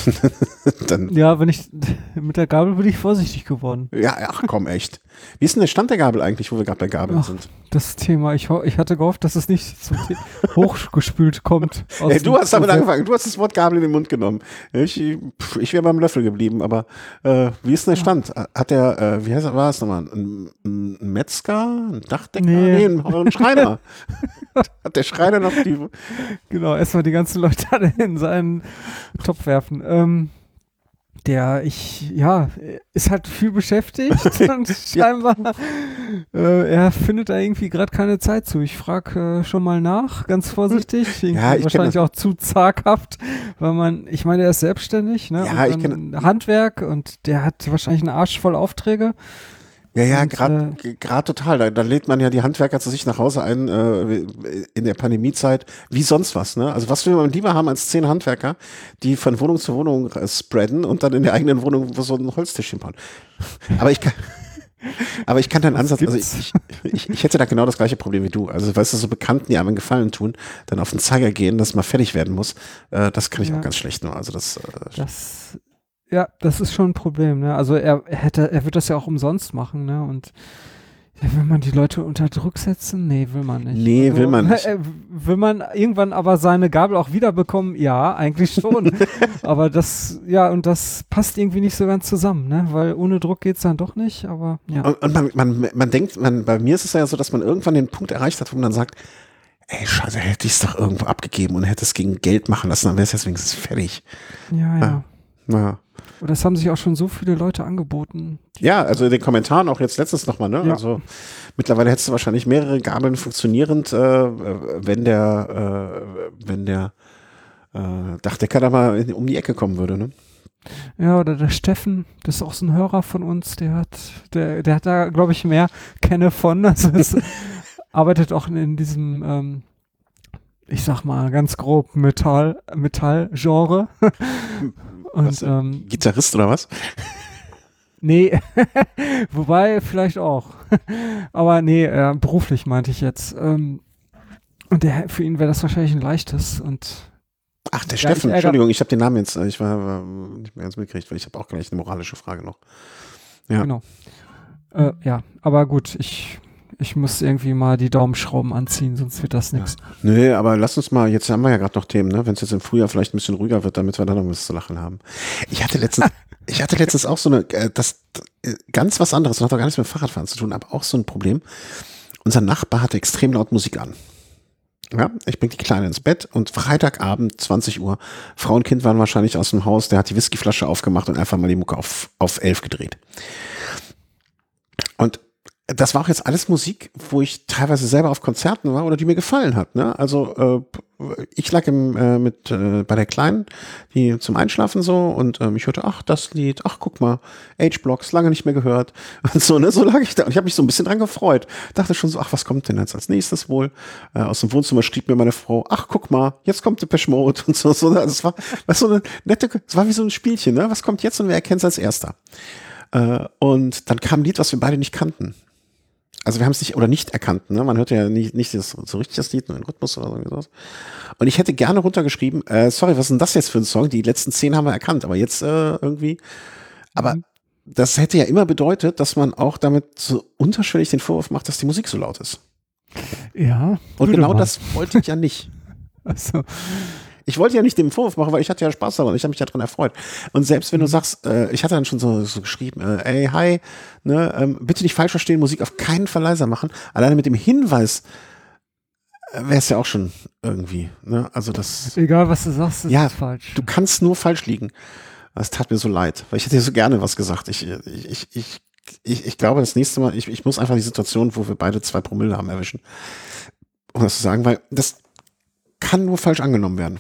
dann, Ja, wenn ich mit der Gabel bin ich vorsichtig geworden. ja, ach komm, echt. Wie ist denn der Stand der Gabel eigentlich, wo wir gerade bei Gabeln Ach, sind? das Thema, ich, ho- ich hatte gehofft, dass es nicht zum The- hochgespült kommt. aus Hey, dem du hast damit Prozess. angefangen, du hast das Wort Gabel in den Mund genommen. Ich, pff, ich wäre beim Löffel geblieben, aber äh, wie ist denn der Stand? Hat der, äh, wie heißt er, war es nochmal? Ein, ein Metzger? Ein Dachdecker? Nee. Nee, ein, ein Schreiner. Hat der Schreiner noch die... Genau, erstmal die ganzen Leute alle in seinen Topf werfen. Ähm, der, ich, ja, ist halt viel beschäftigt und scheinbar, äh, er findet da irgendwie gerade keine Zeit zu. Ich frage äh, schon mal nach, ganz vorsichtig. Irgendwie Ja, ich kenn wahrscheinlich das. auch zu zaghaft, weil man, ich meine, er ist selbstständig, ne? Ja, und ich kenn- dann Handwerk und der hat wahrscheinlich einen Arsch voll Aufträge. Ja, ja, Und, gerade gerade total. Da, da lädt man ja die Handwerker zu sich nach Hause ein äh, in der Pandemiezeit, wie sonst was. Ne? Also was will man lieber haben als zehn Handwerker, die von Wohnung zu Wohnung äh, spreaden und dann in der eigenen Wohnung so ein Holztischchen bauen. Aber ich kann, aber ich kann deinen Ansatz, also ich, ich, ich hätte da genau das gleiche Problem wie du. Also weißt du, so Bekannten, die einem einen Gefallen tun, dann auf den Zeiger gehen, dass man fertig werden muss, äh, das kann ich Ja. auch ganz schlecht nur. Also das, äh, Das, ja, das ist schon ein Problem, ne? Also er, er hätte, er wird das ja auch umsonst machen, ne? Und ja, will man die Leute unter Druck setzen? Nee, will man nicht. Nee, also, will man nicht. Äh, will man irgendwann aber seine Gabel auch wiederbekommen? Ja, eigentlich schon. Aber das, ja, und das passt irgendwie nicht so ganz zusammen, ne? Weil ohne Druck geht's dann doch nicht, aber ja. Und, und man, man, man denkt, man, bei mir ist es ja so, dass man irgendwann den Punkt erreicht hat, wo man dann sagt, ey, scheiße, hätte ich es doch irgendwo abgegeben und hätte es gegen Geld machen lassen, dann wäre es jetzt wenigstens fertig. Ja, ja. Ja. Und das haben sich auch schon so viele Leute angeboten. Ja, also in den Kommentaren auch jetzt letztens nochmal, ne? Ja. Also mittlerweile hättest du wahrscheinlich mehrere Gabeln funktionierend, äh, wenn der, äh, wenn der äh, Dachdecker da mal in, um die Ecke kommen würde, ne? Ja, oder der Steffen, das ist auch so ein Hörer von uns, der hat, der, der hat da, glaube ich, mehr Kenne von. Also es arbeitet auch in, in diesem, ähm, ich sag mal, ganz grob Metall, Metall-Genre. Und Was, ähm, Gitarrist oder was? nee, wobei vielleicht auch. Aber nee, äh, beruflich meinte ich jetzt. Ähm, und der, für ihn wäre das wahrscheinlich ein leichtes und Ach, der Ja, Steffen, ich ärger- Entschuldigung, ich habe den Namen jetzt, äh, ich war, war nicht mehr ganz mitgekriegt, weil ich habe auch gleich eine moralische Frage noch. Ja. genau. Äh, ja, aber gut, ich, ich muss irgendwie mal die Daumenschrauben anziehen, sonst wird das nichts. Nö, aber lass uns mal, jetzt haben wir ja gerade noch Themen, ne? Wenn es jetzt im Frühjahr vielleicht ein bisschen ruhiger wird, damit wir dann noch was zu lachen haben. Ich hatte letztens, ich hatte letztens auch so eine, äh, das äh, ganz was anderes, und hat auch gar nichts mit Fahrradfahren zu tun, aber auch so ein Problem. Unser Nachbar hatte extrem laut Musik an. Ja, ich bring die Kleine ins Bett und Freitagabend, zwanzig Uhr, Frau und Kind waren wahrscheinlich aus dem Haus, der hat die Whiskyflasche aufgemacht und einfach mal die Mucke auf, auf elf gedreht. Und das war auch jetzt alles Musik, wo ich teilweise selber auf Konzerten war oder die mir gefallen hat. Ne? Also äh, ich lag im, äh, mit äh, bei der Kleinen, die zum Einschlafen so und ähm, ich hörte, ach, das Lied, ach, guck mal, H-Blocks, lange nicht mehr gehört und so, ne, so lag ich da und ich habe mich so ein bisschen dran gefreut. Dachte schon so, ach, was kommt denn jetzt als nächstes wohl? Äh, aus dem Wohnzimmer schrieb mir meine Frau, ach, guck mal, jetzt kommt Depeche Mode und so, so. Also es war, was so eine nette, es war wie so ein Spielchen, ne? Was kommt jetzt und wer erkennt es als Erster? Äh, und dann kam ein Lied, was wir beide nicht kannten. Also wir haben es nicht oder nicht erkannt, ne? Man hört ja nicht, nicht das, so richtig das Lied, nur den Rhythmus oder so. Und ich hätte gerne runtergeschrieben, äh, sorry, was ist denn das jetzt für ein Song? Die letzten zehn haben wir erkannt, aber jetzt äh, irgendwie. Aber mhm. das hätte ja immer bedeutet, dass man auch damit so unterschwellig den Vorwurf macht, dass die Musik so laut ist. Ja. Und genau mal. Das wollte ich ja nicht. Also. Ich wollte ja nicht den Vorwurf machen, weil ich hatte ja Spaß daran, ich habe mich ja daran erfreut. Und selbst wenn du sagst, äh, ich hatte dann schon so, so geschrieben, äh, ey, hi, ne, ähm, bitte nicht falsch verstehen, Musik auf keinen Fall leiser machen. Alleine mit dem Hinweis äh, wäre es ja auch schon irgendwie, ne, also das. Egal, was du sagst, ist ja, falsch. Du kannst nur falsch liegen. Das tat mir so leid, weil ich hätte dir so gerne was gesagt. Ich, ich, ich, ich, ich, ich glaube, das nächste Mal, ich, ich muss einfach die Situation, wo wir beide zwei Promille haben, erwischen. Um das zu sagen, weil das kann nur falsch angenommen werden.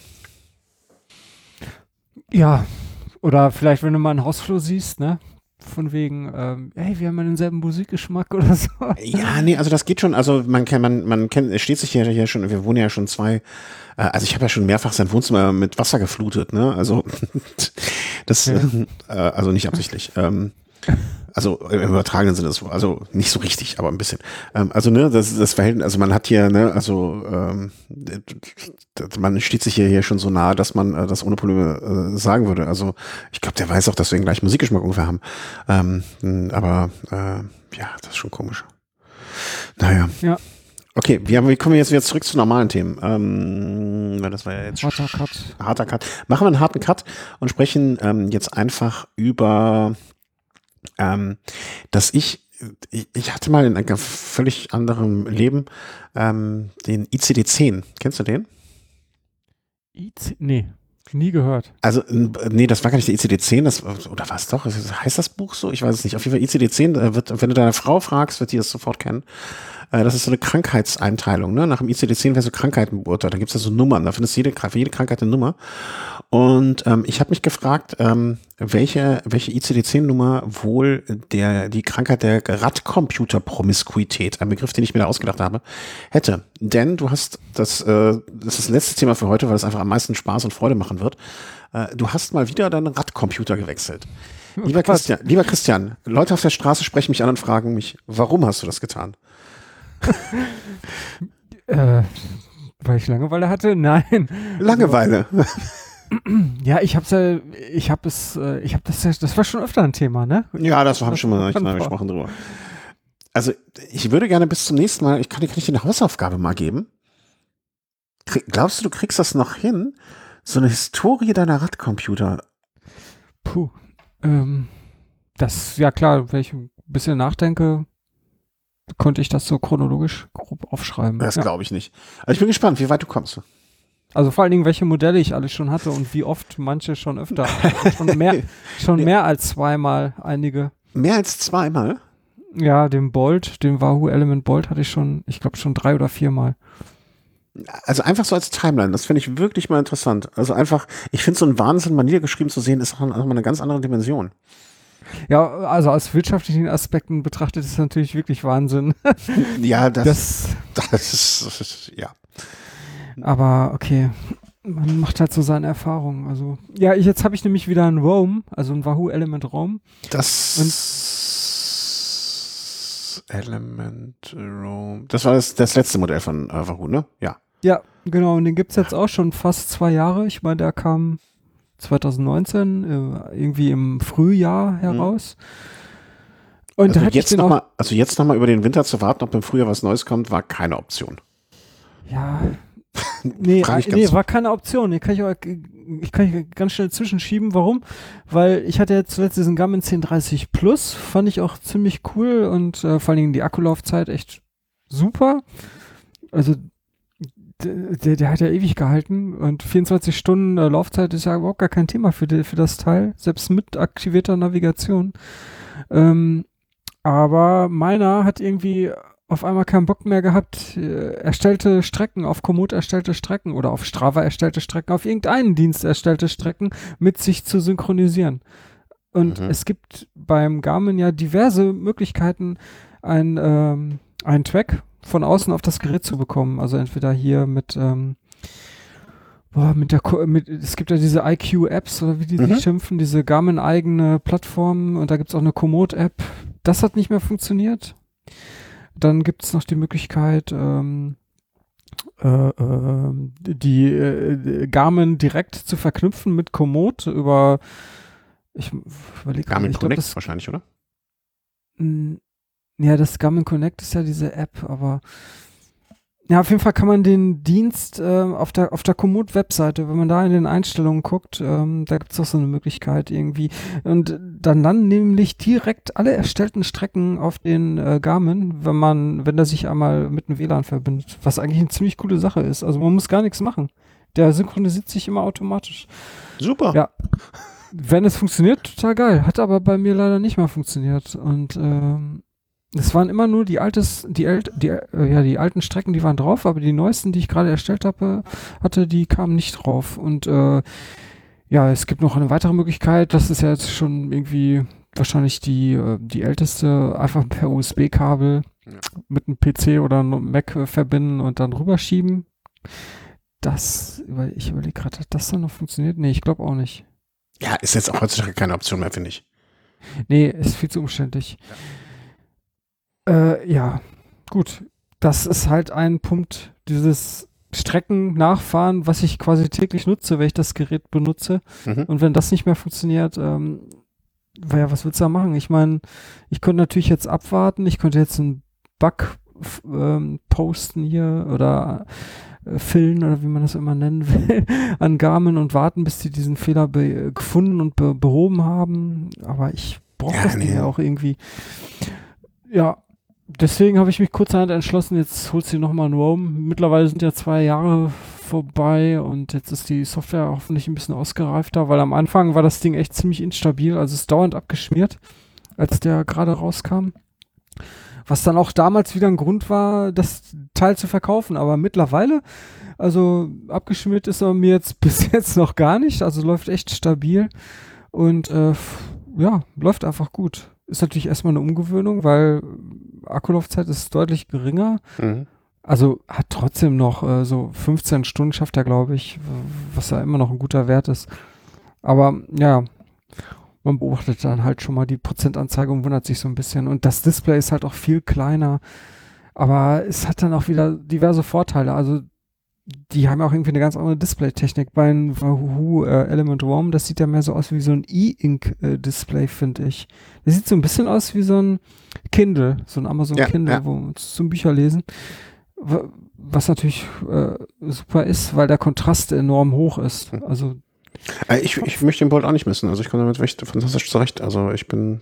Ja, oder vielleicht, wenn du mal einen Hausflur siehst, ne? Von wegen, ähm, hey, wir haben ja denselben Musikgeschmack oder so. Ja, nee, also das geht schon. Also man kennt, man, man kennt, es steht sich hier, hier schon, wir wohnen ja schon zwei, äh, also ich habe ja schon mehrfach sein Wohnzimmer mit Wasser geflutet, ne? Also das, ja. äh, also nicht absichtlich. Ähm, also im übertragenen Sinne, also nicht so richtig, aber ein bisschen. Ähm, also ne, das das Verhältnis, also man hat hier, ne, also ähm, man steht sich hier hier schon so nahe, dass man äh, das ohne Probleme äh, sagen würde. Also ich glaube, der weiß auch, dass wir den gleichen Musikgeschmack ungefähr haben. Ähm, aber äh, ja, das ist schon komisch. Naja. Ja. Okay, wir, wir kommen jetzt wieder zurück zu normalen Themen. Ähm, das war ja jetzt harter Cut. Harter Cut. Machen wir einen harten Cut und sprechen ähm, jetzt einfach über Ähm, dass ich, ich, ich hatte mal in einem völlig anderem Leben ähm, den I C D zehn. Kennst du den? I C, nee, nie gehört. Also, nee, das war gar nicht der I C D zehn, das, oder was doch? Heißt das Buch so? Ich weiß es nicht. Auf jeden Fall I C D zehn, wird, wenn du deine Frau fragst, wird die das sofort kennen. Das ist so eine Krankheitseinteilung, ne? Nach dem I C D zehn wäre so Krankheiten beurteilt. Da gibt es ja so Nummern, da findest du jede, für jede Krankheit eine Nummer. Und ähm, ich habe mich gefragt, ähm, welche, welche I C D zehn Nummer wohl der, die Krankheit der Radcomputer-Promiskuität, ein Begriff, den ich mir da ausgedacht habe, hätte. Denn du hast, das, äh, das ist das letzte Thema für heute, weil es einfach am meisten Spaß und Freude machen wird. Äh, du hast mal wieder deinen Radcomputer gewechselt. Lieber Christian, lieber Christian, Leute auf der Straße sprechen mich an und fragen mich, warum hast du das getan? äh, weil ich Langeweile hatte? Nein. Langeweile. Ja, ich hab's ja, ich hab es, ich hab das ja, das war schon öfter ein Thema, ne? Ja, das haben wir schon mal gesprochen drüber. Also, ich würde gerne bis zum nächsten Mal, ich kann dir nicht eine Hausaufgabe mal geben. Krieg, glaubst du, du kriegst das noch hin? So eine Historie deiner Radcomputer. Puh. Ähm, das, ja klar, wenn ich ein bisschen nachdenke, konnte ich das so chronologisch grob aufschreiben. Das ja. glaube ich nicht. Also ich bin gespannt, wie weit du kommst. Also vor allen Dingen, welche Modelle ich alles schon hatte und wie oft manche schon öfter. schon mehr, schon mehr als zweimal einige. Mehr als zweimal? Ja, den Bolt, den Wahoo Element Bolt hatte ich schon, ich glaube schon drei oder viermal. Also einfach so als Timeline, das finde ich wirklich mal interessant. Also einfach, ich finde so ein Wahnsinn mal niedergeschrieben zu sehen, ist auch mal eine ganz andere Dimension. Ja, also aus wirtschaftlichen Aspekten betrachtet ist es natürlich wirklich Wahnsinn. Ja, das, das, das ist, das ist, ja. Aber okay, man macht halt so seine Erfahrungen. Also, ja, ich, jetzt habe ich nämlich wieder ein Roam, also ein Wahoo Element Roam. Das Und Element Roam. Das war das, das letzte Modell von äh, Wahoo, ne? Ja. Ja, genau, und den gibt es jetzt auch schon fast zwei Jahre. Ich meine, der kam zwanzig neunzehn, äh, irgendwie im Frühjahr heraus. Und also, da hatte jetzt ich den noch auch mal, also jetzt nochmal über den Winter zu warten, ob im Frühjahr was Neues kommt, war keine Option. Ja, nee, nee war keine Option. Ich kann ich, auch, ich kann ich ganz schnell zwischenschieben. Warum? Weil ich hatte jetzt zuletzt diesen Garmin zehn dreißig Plus, fand ich auch ziemlich cool und äh, vor allen Dingen die Akkulaufzeit echt super. Also Der, der hat ja ewig gehalten und vierundzwanzig Stunden äh, Laufzeit ist ja überhaupt gar kein Thema für, die, für das Teil, selbst mit aktivierter Navigation. Ähm, Aber meiner hat irgendwie auf einmal keinen Bock mehr gehabt, äh, erstellte Strecken, auf Komoot erstellte Strecken oder auf Strava erstellte Strecken, auf irgendeinen Dienst erstellte Strecken mit sich zu synchronisieren. Und Mhm. es gibt beim Garmin ja diverse Möglichkeiten, ein, ähm, einen Track von außen auf das Gerät zu bekommen. Also entweder hier mit, ähm, boah, mit der, Ko- mit, es gibt ja diese I Q-Apps oder wie die Mhm. sich schimpfen, diese Garmin-eigene Plattform und da gibt es auch eine Komoot-App. Das hat nicht mehr funktioniert. Dann gibt es noch die Möglichkeit, ähm, äh, äh, die äh, Garmin direkt zu verknüpfen mit Komoot über, ich überlege Garmin ich glaub, Connect das, wahrscheinlich, oder? mh, ja, das Garmin Connect ist ja diese App, aber ja, auf jeden Fall kann man den Dienst äh, auf der auf der Komoot-Webseite, wenn man da in den Einstellungen guckt, ähm, da gibt es auch so eine Möglichkeit irgendwie. Und dann landen nämlich direkt alle erstellten Strecken auf den äh, Garmin, wenn man, wenn der sich einmal mit dem W L A N verbindet, was eigentlich eine ziemlich coole Sache ist. Also man muss gar nichts machen. Der synchronisiert sich immer automatisch. Super. Ja. Wenn es funktioniert, total geil. Hat aber bei mir leider nicht mehr funktioniert. Und ähm, es waren immer nur die altes, die, ält, die, äh, ja, die alten Strecken, die waren drauf, aber die neuesten, die ich gerade erstellt habe, hatte, die kamen nicht drauf. Und äh, ja, es gibt noch eine weitere Möglichkeit, das ist ja jetzt schon irgendwie wahrscheinlich die, äh, die älteste, einfach per U S B-Kabel Ja. mit einem P C oder einem Mac äh, verbinden und dann rüberschieben. Das, über- ich überlege gerade, hat das dann noch funktioniert? Nee, ich glaube auch nicht. Ja, ist jetzt auch heutzutage keine Option mehr, finde ich. Nee, ist viel zu umständlich. Äh, ja, gut. Das ist halt ein Punkt, dieses Strecken nachfahren, was ich quasi täglich nutze, wenn ich das Gerät benutze. Mhm. Und wenn das nicht mehr funktioniert, ähm, weil ja, was willst du da machen? Ich meine, ich könnte natürlich jetzt abwarten, ich könnte jetzt einen Bug f- ähm, posten hier oder äh, fillen oder wie man das immer nennen will, an Garmin und warten, bis die diesen Fehler be gefunden und be behoben haben. Aber ich brauche Ja, das Ding nee. ja auch irgendwie. Ja, deswegen habe ich mich kurzerhand entschlossen, jetzt holst du nochmal einen Roam. Mittlerweile sind ja zwei Jahre vorbei und jetzt ist die Software hoffentlich ein bisschen ausgereifter, weil am Anfang war das Ding echt ziemlich instabil, also es ist dauernd abgeschmiert, als der gerade rauskam. Was dann auch damals wieder ein Grund war, das Teil zu verkaufen, aber mittlerweile, also abgeschmiert ist er mir jetzt bis jetzt noch gar nicht, also läuft echt stabil und äh, ja, läuft einfach gut. Ist natürlich erstmal eine Umgewöhnung, weil Akkulaufzeit ist deutlich geringer. Mhm. Also hat trotzdem noch äh, so fünfzehn Stunden schafft er, glaube ich, was ja immer noch ein guter Wert ist. Aber ja, man beobachtet dann halt schon mal die Prozentanzeige und wundert sich so ein bisschen. Und das Display ist halt auch viel kleiner. Aber es hat dann auch wieder diverse Vorteile. Also die haben auch irgendwie eine ganz andere Display-Technik. Bei einem Wahoo äh, Element Roam, das sieht ja mehr so aus wie so ein E-Ink-Display, finde ich. Das sieht so ein bisschen aus wie so ein Kindle, so ein Amazon Ja, Kindle, ja. wo wir uns zum Bücher lesen. Wa- Was natürlich äh, super ist, weil der Kontrast enorm hoch ist. Also Äh, ich, ich möchte den Bolt auch nicht missen. Also ich komme damit echt fantastisch zurecht. Also ich bin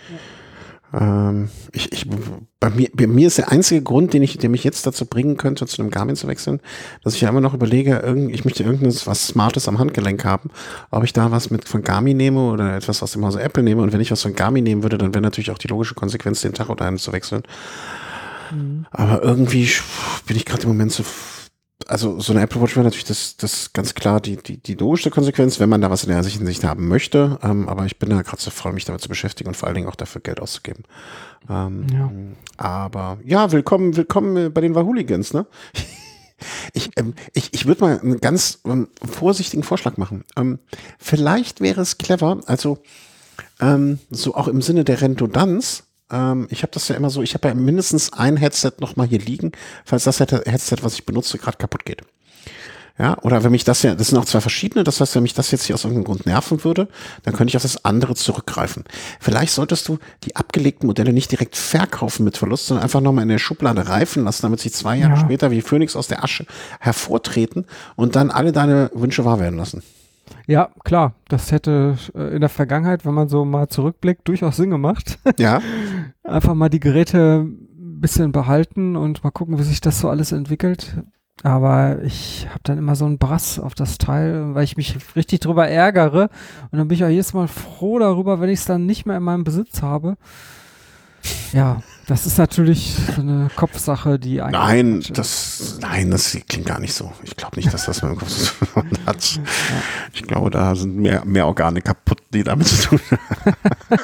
ähm, ich, ich, bei mir, bei mir ist der einzige Grund, den ich, der mich jetzt dazu bringen könnte, zu einem Garmin zu wechseln, dass ich ja immer noch überlege, irgend, ich möchte irgendwas was Smartes am Handgelenk haben, ob ich da was mit von Garmin nehme oder etwas aus dem Hause Apple nehme. Und wenn ich was von Garmin nehmen würde, dann wäre natürlich auch die logische Konsequenz, den Tacho dahin zu wechseln. Mhm. Aber irgendwie bin ich gerade im Moment so, also so eine Apple Watch wäre natürlich das, das ganz klar die, die, die logische Konsequenz, wenn man da was in der Hinsicht haben möchte. Ähm, aber ich bin da gerade so voll, mich damit zu beschäftigen und vor allen Dingen auch dafür Geld auszugeben. Ähm, Ja. Aber ja, willkommen, willkommen bei den Wahooligans, ne? Ich, ähm, ich, ich würde mal einen ganz ähm, vorsichtigen Vorschlag machen. Ähm, vielleicht wäre es clever, also ähm, so auch im Sinne der Redundanz. Ähm, ich habe das ja immer so, ich habe ja mindestens ein Headset noch mal hier liegen, falls das Headset, was ich benutze, gerade kaputt geht. Ja, oder wenn mich das ja, das sind auch zwei verschiedene, das heißt, wenn mich das jetzt hier aus irgendeinem Grund nerven würde, dann könnte ich auf das andere zurückgreifen. Vielleicht solltest du die abgelegten Modelle nicht direkt verkaufen mit Verlust, sondern einfach nochmal in der Schublade reifen lassen, damit sie zwei Jahre Ja. später wie Phönix aus der Asche hervortreten und dann alle deine Wünsche wahr werden lassen. Ja, klar, das hätte äh, in der Vergangenheit, wenn man so mal zurückblickt, durchaus Sinn gemacht. Ja, Einfach mal die Geräte ein bisschen behalten und mal gucken, wie sich das so alles entwickelt. Aber ich habe dann immer so einen Brass auf das Teil, weil ich mich richtig drüber ärgere. Und dann bin ich auch jedes Mal froh darüber, wenn ich es dann nicht mehr in meinem Besitz habe. Ja. Ja, das ist natürlich so eine Kopfsache, die eigentlich. Nein, das, nein, das klingt gar nicht so. Ich glaube nicht, dass das mit dem Kopf zu tun hat. Ja. Ich glaube, da sind mehr, mehr Organe kaputt, die damit zu tun haben.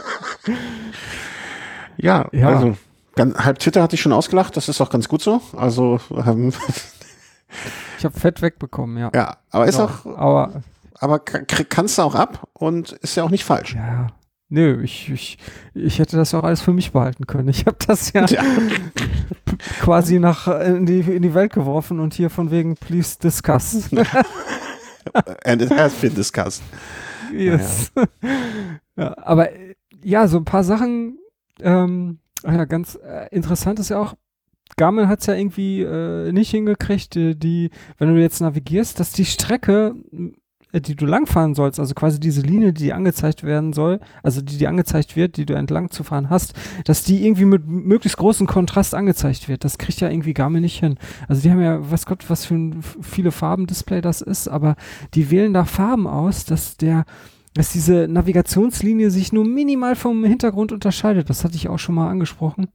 ja, ja, also ganz, halb Twitter hatte ich schon ausgelacht, das ist auch ganz gut so. Also ähm, ich habe Fett wegbekommen, ja. Ja, aber ist Doch, auch, aber, aber kannst du auch ab und ist ja auch nicht falsch. Ja. Nö, ich, ich, ich hätte das ja auch alles für mich behalten können. Ich habe das ja, ja. quasi nach in die, in die Welt geworfen und hier von wegen please discuss. And it has been discussed. Yes. Ja, ja. Ja, aber ja, so ein paar Sachen, ähm, ja, ganz äh, interessant ist ja auch, Garmin hat es ja irgendwie äh, nicht hingekriegt, die, die, wenn du jetzt navigierst, dass die Strecke, die du langfahren sollst, also quasi diese Linie, die angezeigt werden soll, also die, die angezeigt wird, die du entlang zu fahren hast, dass die irgendwie mit möglichst großem Kontrast angezeigt wird. Das kriegt ja irgendwie Garmin nicht hin. Also die haben ja, weiß Gott, was für ein viele Farben-Display das ist, aber die wählen da Farben aus, dass der, dass diese Navigationslinie sich nur minimal vom Hintergrund unterscheidet. Das hatte ich auch schon mal angesprochen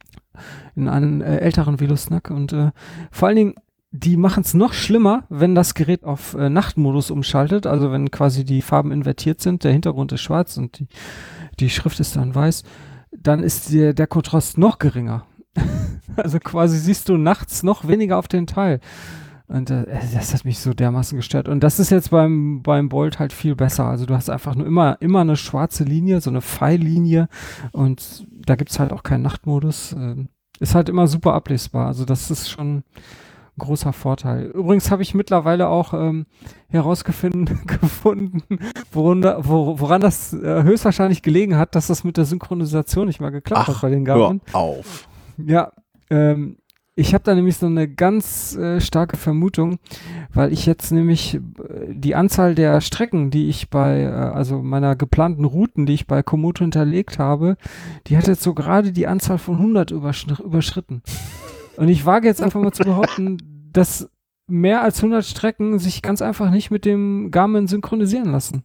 in einem äh, älteren Velosnack und äh, vor allen Dingen die machen es noch schlimmer, wenn das Gerät auf äh, Nachtmodus umschaltet, also wenn quasi die Farben invertiert sind, der Hintergrund ist schwarz und die, die Schrift ist dann weiß, dann ist der, der Kontrast noch geringer. Also quasi siehst du nachts noch weniger auf den Teil. Und äh, das hat mich so dermaßen gestört. Und das ist jetzt beim, beim Bolt halt viel besser. Also du hast einfach nur immer, immer eine schwarze Linie, so eine Pfeillinie und da gibt es halt auch keinen Nachtmodus. Äh, ist halt immer super ablesbar. Also das ist schon großer Vorteil. Übrigens habe ich mittlerweile auch ähm, herausgefunden, gefunden, woran, wo, woran das äh, höchstwahrscheinlich gelegen hat, dass das mit der Synchronisation nicht mal geklappt Ach, hat bei den Garmin. Hör auf. Ja, ähm, ich habe da nämlich so eine ganz äh, starke Vermutung, weil ich jetzt nämlich äh, die Anzahl der Strecken, die ich bei, äh, also meiner geplanten Routen, die ich bei Komoot hinterlegt habe, die hat jetzt so gerade die Anzahl von hundert übersch- überschritten. Und ich wage jetzt einfach mal zu behaupten, dass mehr als hundert Strecken sich ganz einfach nicht mit dem Garmin synchronisieren lassen.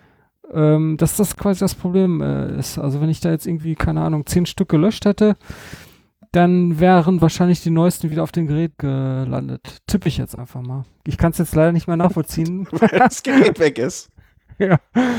Ähm, dass das quasi das Problem äh, ist. Also wenn ich da jetzt irgendwie, keine Ahnung, zehn Stück gelöscht hätte, dann wären wahrscheinlich die neuesten wieder auf dem Gerät gelandet. Tippe ich jetzt einfach mal. Ich kann es jetzt leider nicht mehr nachvollziehen. Weil das Gerät weg ist. Ja.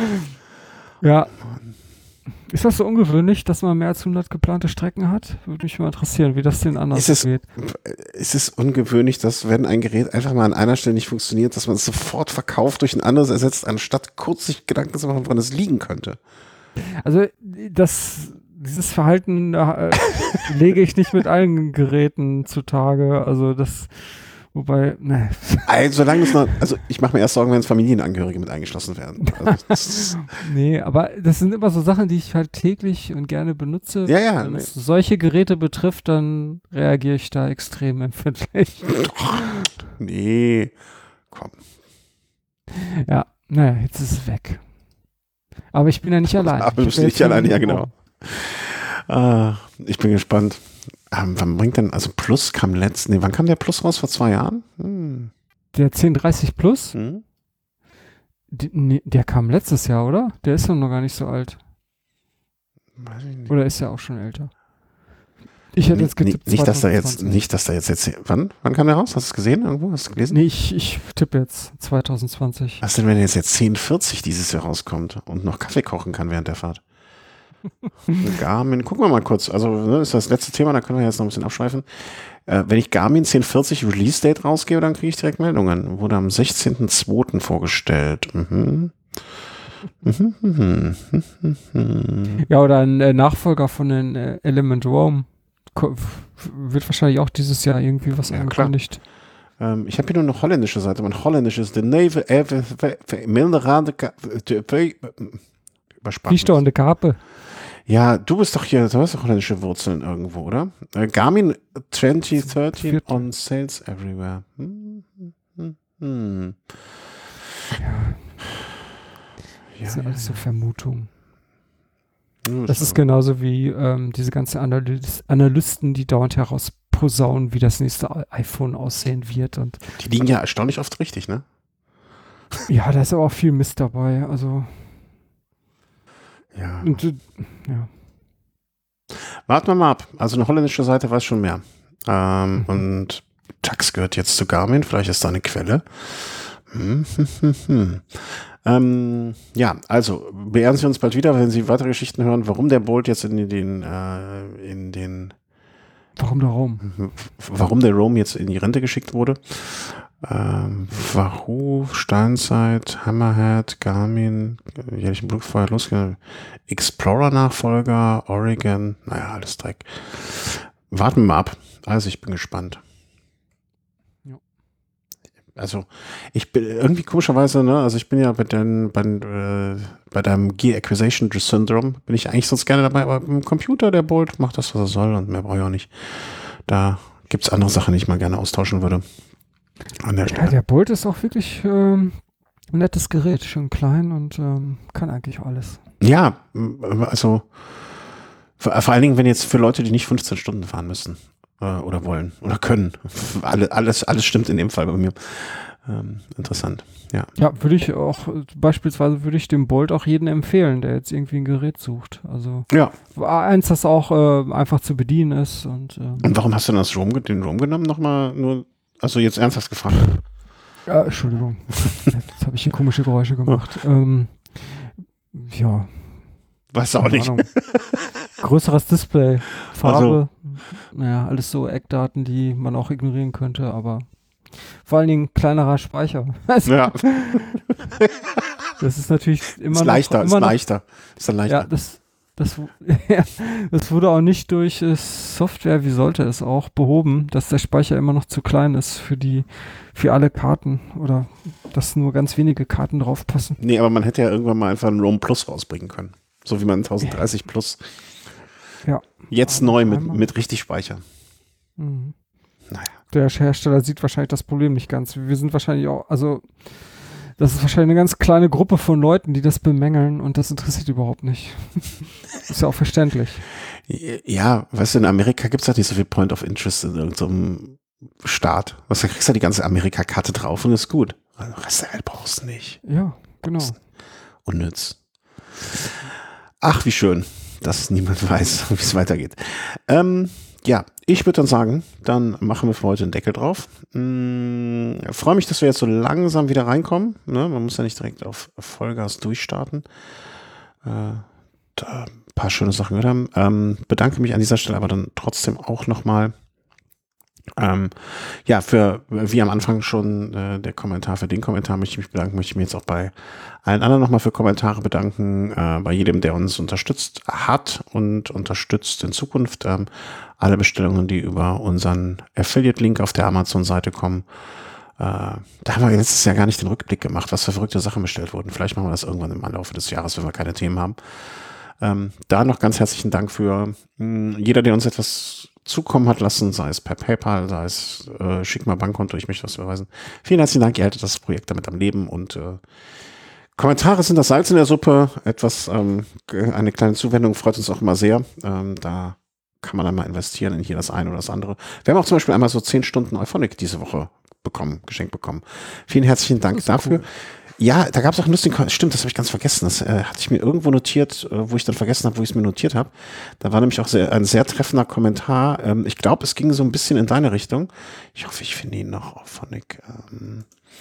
Ja. Ist das so ungewöhnlich, dass man mehr als hundert geplante Strecken hat? Würde mich mal interessieren, wie das den anderen ist es, geht. Ist es ungewöhnlich, dass wenn ein Gerät einfach mal an einer Stelle nicht funktioniert, dass man es sofort verkauft, durch ein anderes ersetzt, anstatt kurz sich Gedanken zu machen, woran es liegen könnte? Also das, dieses Verhalten äh, lege ich nicht mit allen Geräten zutage. Also das, wobei, ne. Also, solange es noch, also ich mache mir erst Sorgen, wenn es Familienangehörige mit eingeschlossen werden. Also, nee, aber das sind immer so Sachen, die ich halt täglich und gerne benutze. Ja, ja. Wenn Nee. es solche Geräte betrifft, dann reagiere ich da extrem empfindlich. Nee, komm. Ja, naja, jetzt ist es weg. Aber ich bin ja nicht allein. Aber du bist nicht allein, ja genau. Ah, ich bin gespannt. Ähm, wann bringt denn, also Plus kam letzten, nee, wann kam der Plus raus? Vor zwei Jahren? Hm. Der zehn dreißig Plus? Hm? Die, nee, der kam letztes Jahr, oder? Der ist doch noch gar nicht so alt. Weiß ich nicht. Oder ist er auch schon älter? Ich hätte jetzt getippt nicht, dass da jetzt, zwanzig zwanzig. nicht, dass da jetzt, jetzt, wann, wann kam der raus? Hast du es gesehen irgendwo? Hast du es gelesen? Nee, ich, ich tippe jetzt zwanzig zwanzig. Was denn, wenn jetzt jetzt zehn vierzig dieses Jahr rauskommt und noch Kaffee kochen kann während der Fahrt? Garmin, gucken wir mal kurz. Also, ne, ist das letzte Thema, da können wir jetzt noch ein bisschen abschweifen. Äh, wenn ich Garmin zehn vierzig Release Date rausgebe, dann kriege ich direkt Meldungen. Wurde am sechzehnten zweiten vorgestellt. Mhm. Mhm, mhm, mhm, mhm. Ja, oder ein äh, Nachfolger von den äh, Element Roam. Ko- f- wird wahrscheinlich auch dieses Jahr irgendwie was Ja, angekündigt. Ähm, ich habe hier nur eine holländische Seite. Mein Holländisch ist de Neve Milderade Fichte und de Kape. Ja, du bist doch hier, du hast doch holländische Wurzeln irgendwo, oder? Äh, Garmin zwanzig dreizehn Viert- on sales everywhere. Hm, hm, hm. Ja, Das sind ja, alles so ja. Vermutungen. Ja, Das ist genauso wie ähm, diese ganzen Analys- Analysten, die dauernd herausposaunen, wie das nächste I- iPhone aussehen wird. Und Die liegen ja erstaunlich oft richtig, ne? ja, da ist aber auch viel Mist dabei. Also, Ja. und, äh, ja. Warten wir mal ab. Also eine holländische Seite weiß schon mehr. Ähm, mhm. Und Tacx gehört jetzt zu Garmin. Vielleicht ist da eine Quelle. Hm, hm, hm, hm. Ähm, ja, also beehren Sie uns bald wieder, wenn Sie weitere Geschichten hören, warum der Bolt jetzt in den äh, in den Warum der Roam? Warum der Roam jetzt in die Rente geschickt wurde. Ähm, Wahoo, Steinzeit, Hammerhead, Garmin, jährlichen Blutfeuer, losgehen, Explorer-Nachfolger, Oregon, naja, alles Dreck. Warten wir mal ab. Also ich bin gespannt. Ja. Also ich bin irgendwie komischerweise, ne, also ich bin ja bei, den, bei, äh, bei deinem Gear Acquisition Syndrome, bin ich eigentlich sonst gerne dabei, aber im Computer, der Bolt macht das, was er soll und mehr brauche ich auch nicht. Da gibt es andere Sachen, die ich mal gerne austauschen würde. An der Stelle. Ja, der Bolt ist auch wirklich ähm, ein nettes Gerät, schön klein und ähm, kann eigentlich alles. Ja, also vor, vor allen Dingen, wenn jetzt für Leute, die nicht fünfzehn Stunden fahren müssen äh, oder wollen oder können. Alle, alles, alles stimmt in dem Fall bei mir. Ähm, interessant, ja. Ja, würde ich auch, beispielsweise würde ich dem Bolt auch jedem empfehlen, der jetzt irgendwie ein Gerät sucht. Also ja. Eins, das auch äh, einfach zu bedienen ist. Und, ähm, und warum hast du das Roam, den Roam genommen nochmal nur? Also jetzt ernsthaft gefragt. Ja, Entschuldigung. Jetzt habe ich hier komische Geräusche gemacht. ähm, ja. Weißt du auch nicht. Ahnung. Größeres Display, Farbe. Also. Naja, alles so Eckdaten, die man auch ignorieren könnte, aber vor allen Dingen kleinerer Speicher. Also, ja. Das ist natürlich immer ist noch... Leichter, immer ist noch, leichter. Ist dann leichter. Ja, das... Das, ja, das wurde auch nicht durch äh, Software, wie sollte es auch, behoben, dass der Speicher immer noch zu klein ist für die, für alle Karten oder dass nur ganz wenige Karten drauf passen. Nee, aber man hätte ja irgendwann mal einfach einen Roam Plus rausbringen können. So wie man tausenddreißig ja. Plus. Ja. Jetzt aber neu mit, mit richtig Speicher. Mhm. Naja. Der Hersteller sieht wahrscheinlich das Problem nicht ganz. Wir sind wahrscheinlich auch, also das ist wahrscheinlich eine ganz kleine Gruppe von Leuten, die das bemängeln und das interessiert überhaupt nicht. Ist ja auch verständlich. Ja, weißt du, in Amerika gibt es halt nicht so viel Point of Interest in irgendeinem Staat. Was, da kriegst du die ganze Amerika-Karte drauf und ist gut. Den Rest der Welt brauchst du nicht. Ja, genau. Unnütz. Ach, wie schön, dass niemand weiß, wie es weitergeht. Ähm, ja, ich würde dann sagen, dann machen wir für heute einen Deckel drauf. Hm, freue mich, dass wir jetzt so langsam wieder reinkommen. Ne? Man muss ja nicht direkt auf Vollgas durchstarten. Äh, da ein paar schöne Sachen gehört haben. Ähm, bedanke mich an dieser Stelle aber dann trotzdem auch nochmal. Ähm, ja, für, wie am Anfang schon äh, der Kommentar, für den Kommentar möchte ich mich bedanken, möchte ich mich jetzt auch bei allen anderen nochmal für Kommentare bedanken, äh, bei jedem, der uns unterstützt hat und unterstützt in Zukunft. Ähm, alle Bestellungen, die über unseren Affiliate-Link auf der Amazon-Seite kommen. Äh, da haben wir letztes Jahr gar nicht den Rückblick gemacht, was für verrückte Sachen bestellt wurden. Vielleicht machen wir das irgendwann im Laufe des Jahres, wenn wir keine Themen haben. Ähm, da noch ganz herzlichen Dank für mh, jeder, der uns etwas zukommen hat lassen, sei es per PayPal, sei es äh, schick mal Bankkonto, ich möchte was überweisen. Vielen herzlichen Dank, ihr haltet das Projekt damit am Leben und äh, Kommentare sind das Salz in der Suppe. Etwas, ähm, eine kleine Zuwendung freut uns auch immer sehr. Ähm, da kann man dann mal investieren in hier das eine oder das andere. Wir haben auch zum Beispiel einmal so zehn Stunden Euphonic diese Woche bekommen, geschenkt bekommen. Vielen herzlichen Dank dafür. Cool. Ja, da gab es auch einen lustigen, stimmt, das habe ich ganz vergessen. Das äh, hatte ich mir irgendwo notiert, äh, wo ich dann vergessen habe, wo ich es mir notiert habe. Da war nämlich auch sehr, ein sehr treffender Kommentar. Ähm, ich glaube, es ging so ein bisschen in deine Richtung. Ich hoffe, ich finde ihn noch auf Phonic. Ähm,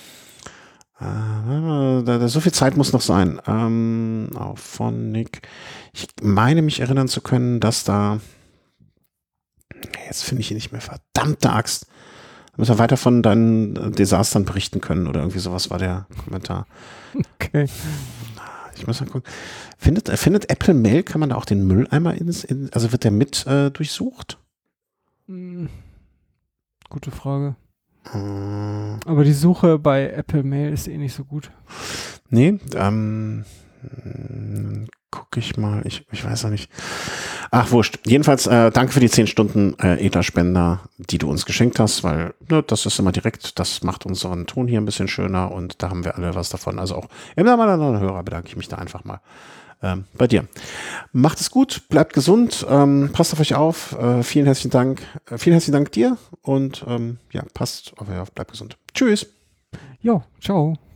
äh, da, da, so viel Zeit muss noch sein. Ähm, auf Phonic. Ich meine mich erinnern zu können, dass da, jetzt finde ich ihn nicht mehr, verdammte Axt. Da müssen wir weiter von deinen Desastern berichten können oder irgendwie sowas war der Kommentar. Okay. Ich muss mal gucken. Findet, findet Apple Mail, kann man da auch den Mülleimer ins, in, also wird der mit äh, durchsucht? Hm. Gute Frage. Hm. Aber die Suche bei Apple Mail ist eh nicht so gut. Nee, ähm, gucke ich mal, ich, ich weiß auch nicht. Ach, wurscht. Jedenfalls, äh, danke für die zehn Stunden äh, Ether-Spender, die du uns geschenkt hast, weil ne, das ist immer direkt, das macht unseren Ton hier ein bisschen schöner und da haben wir alle was davon. Also auch im Namen aller Hörer bedanke ich mich da einfach mal ähm, bei dir. Macht es gut, bleibt gesund, ähm, passt auf euch auf. Äh, vielen herzlichen Dank. Äh, vielen herzlichen Dank dir und ähm, ja, passt auf euch auf, bleibt gesund. Tschüss. Jo, ciao.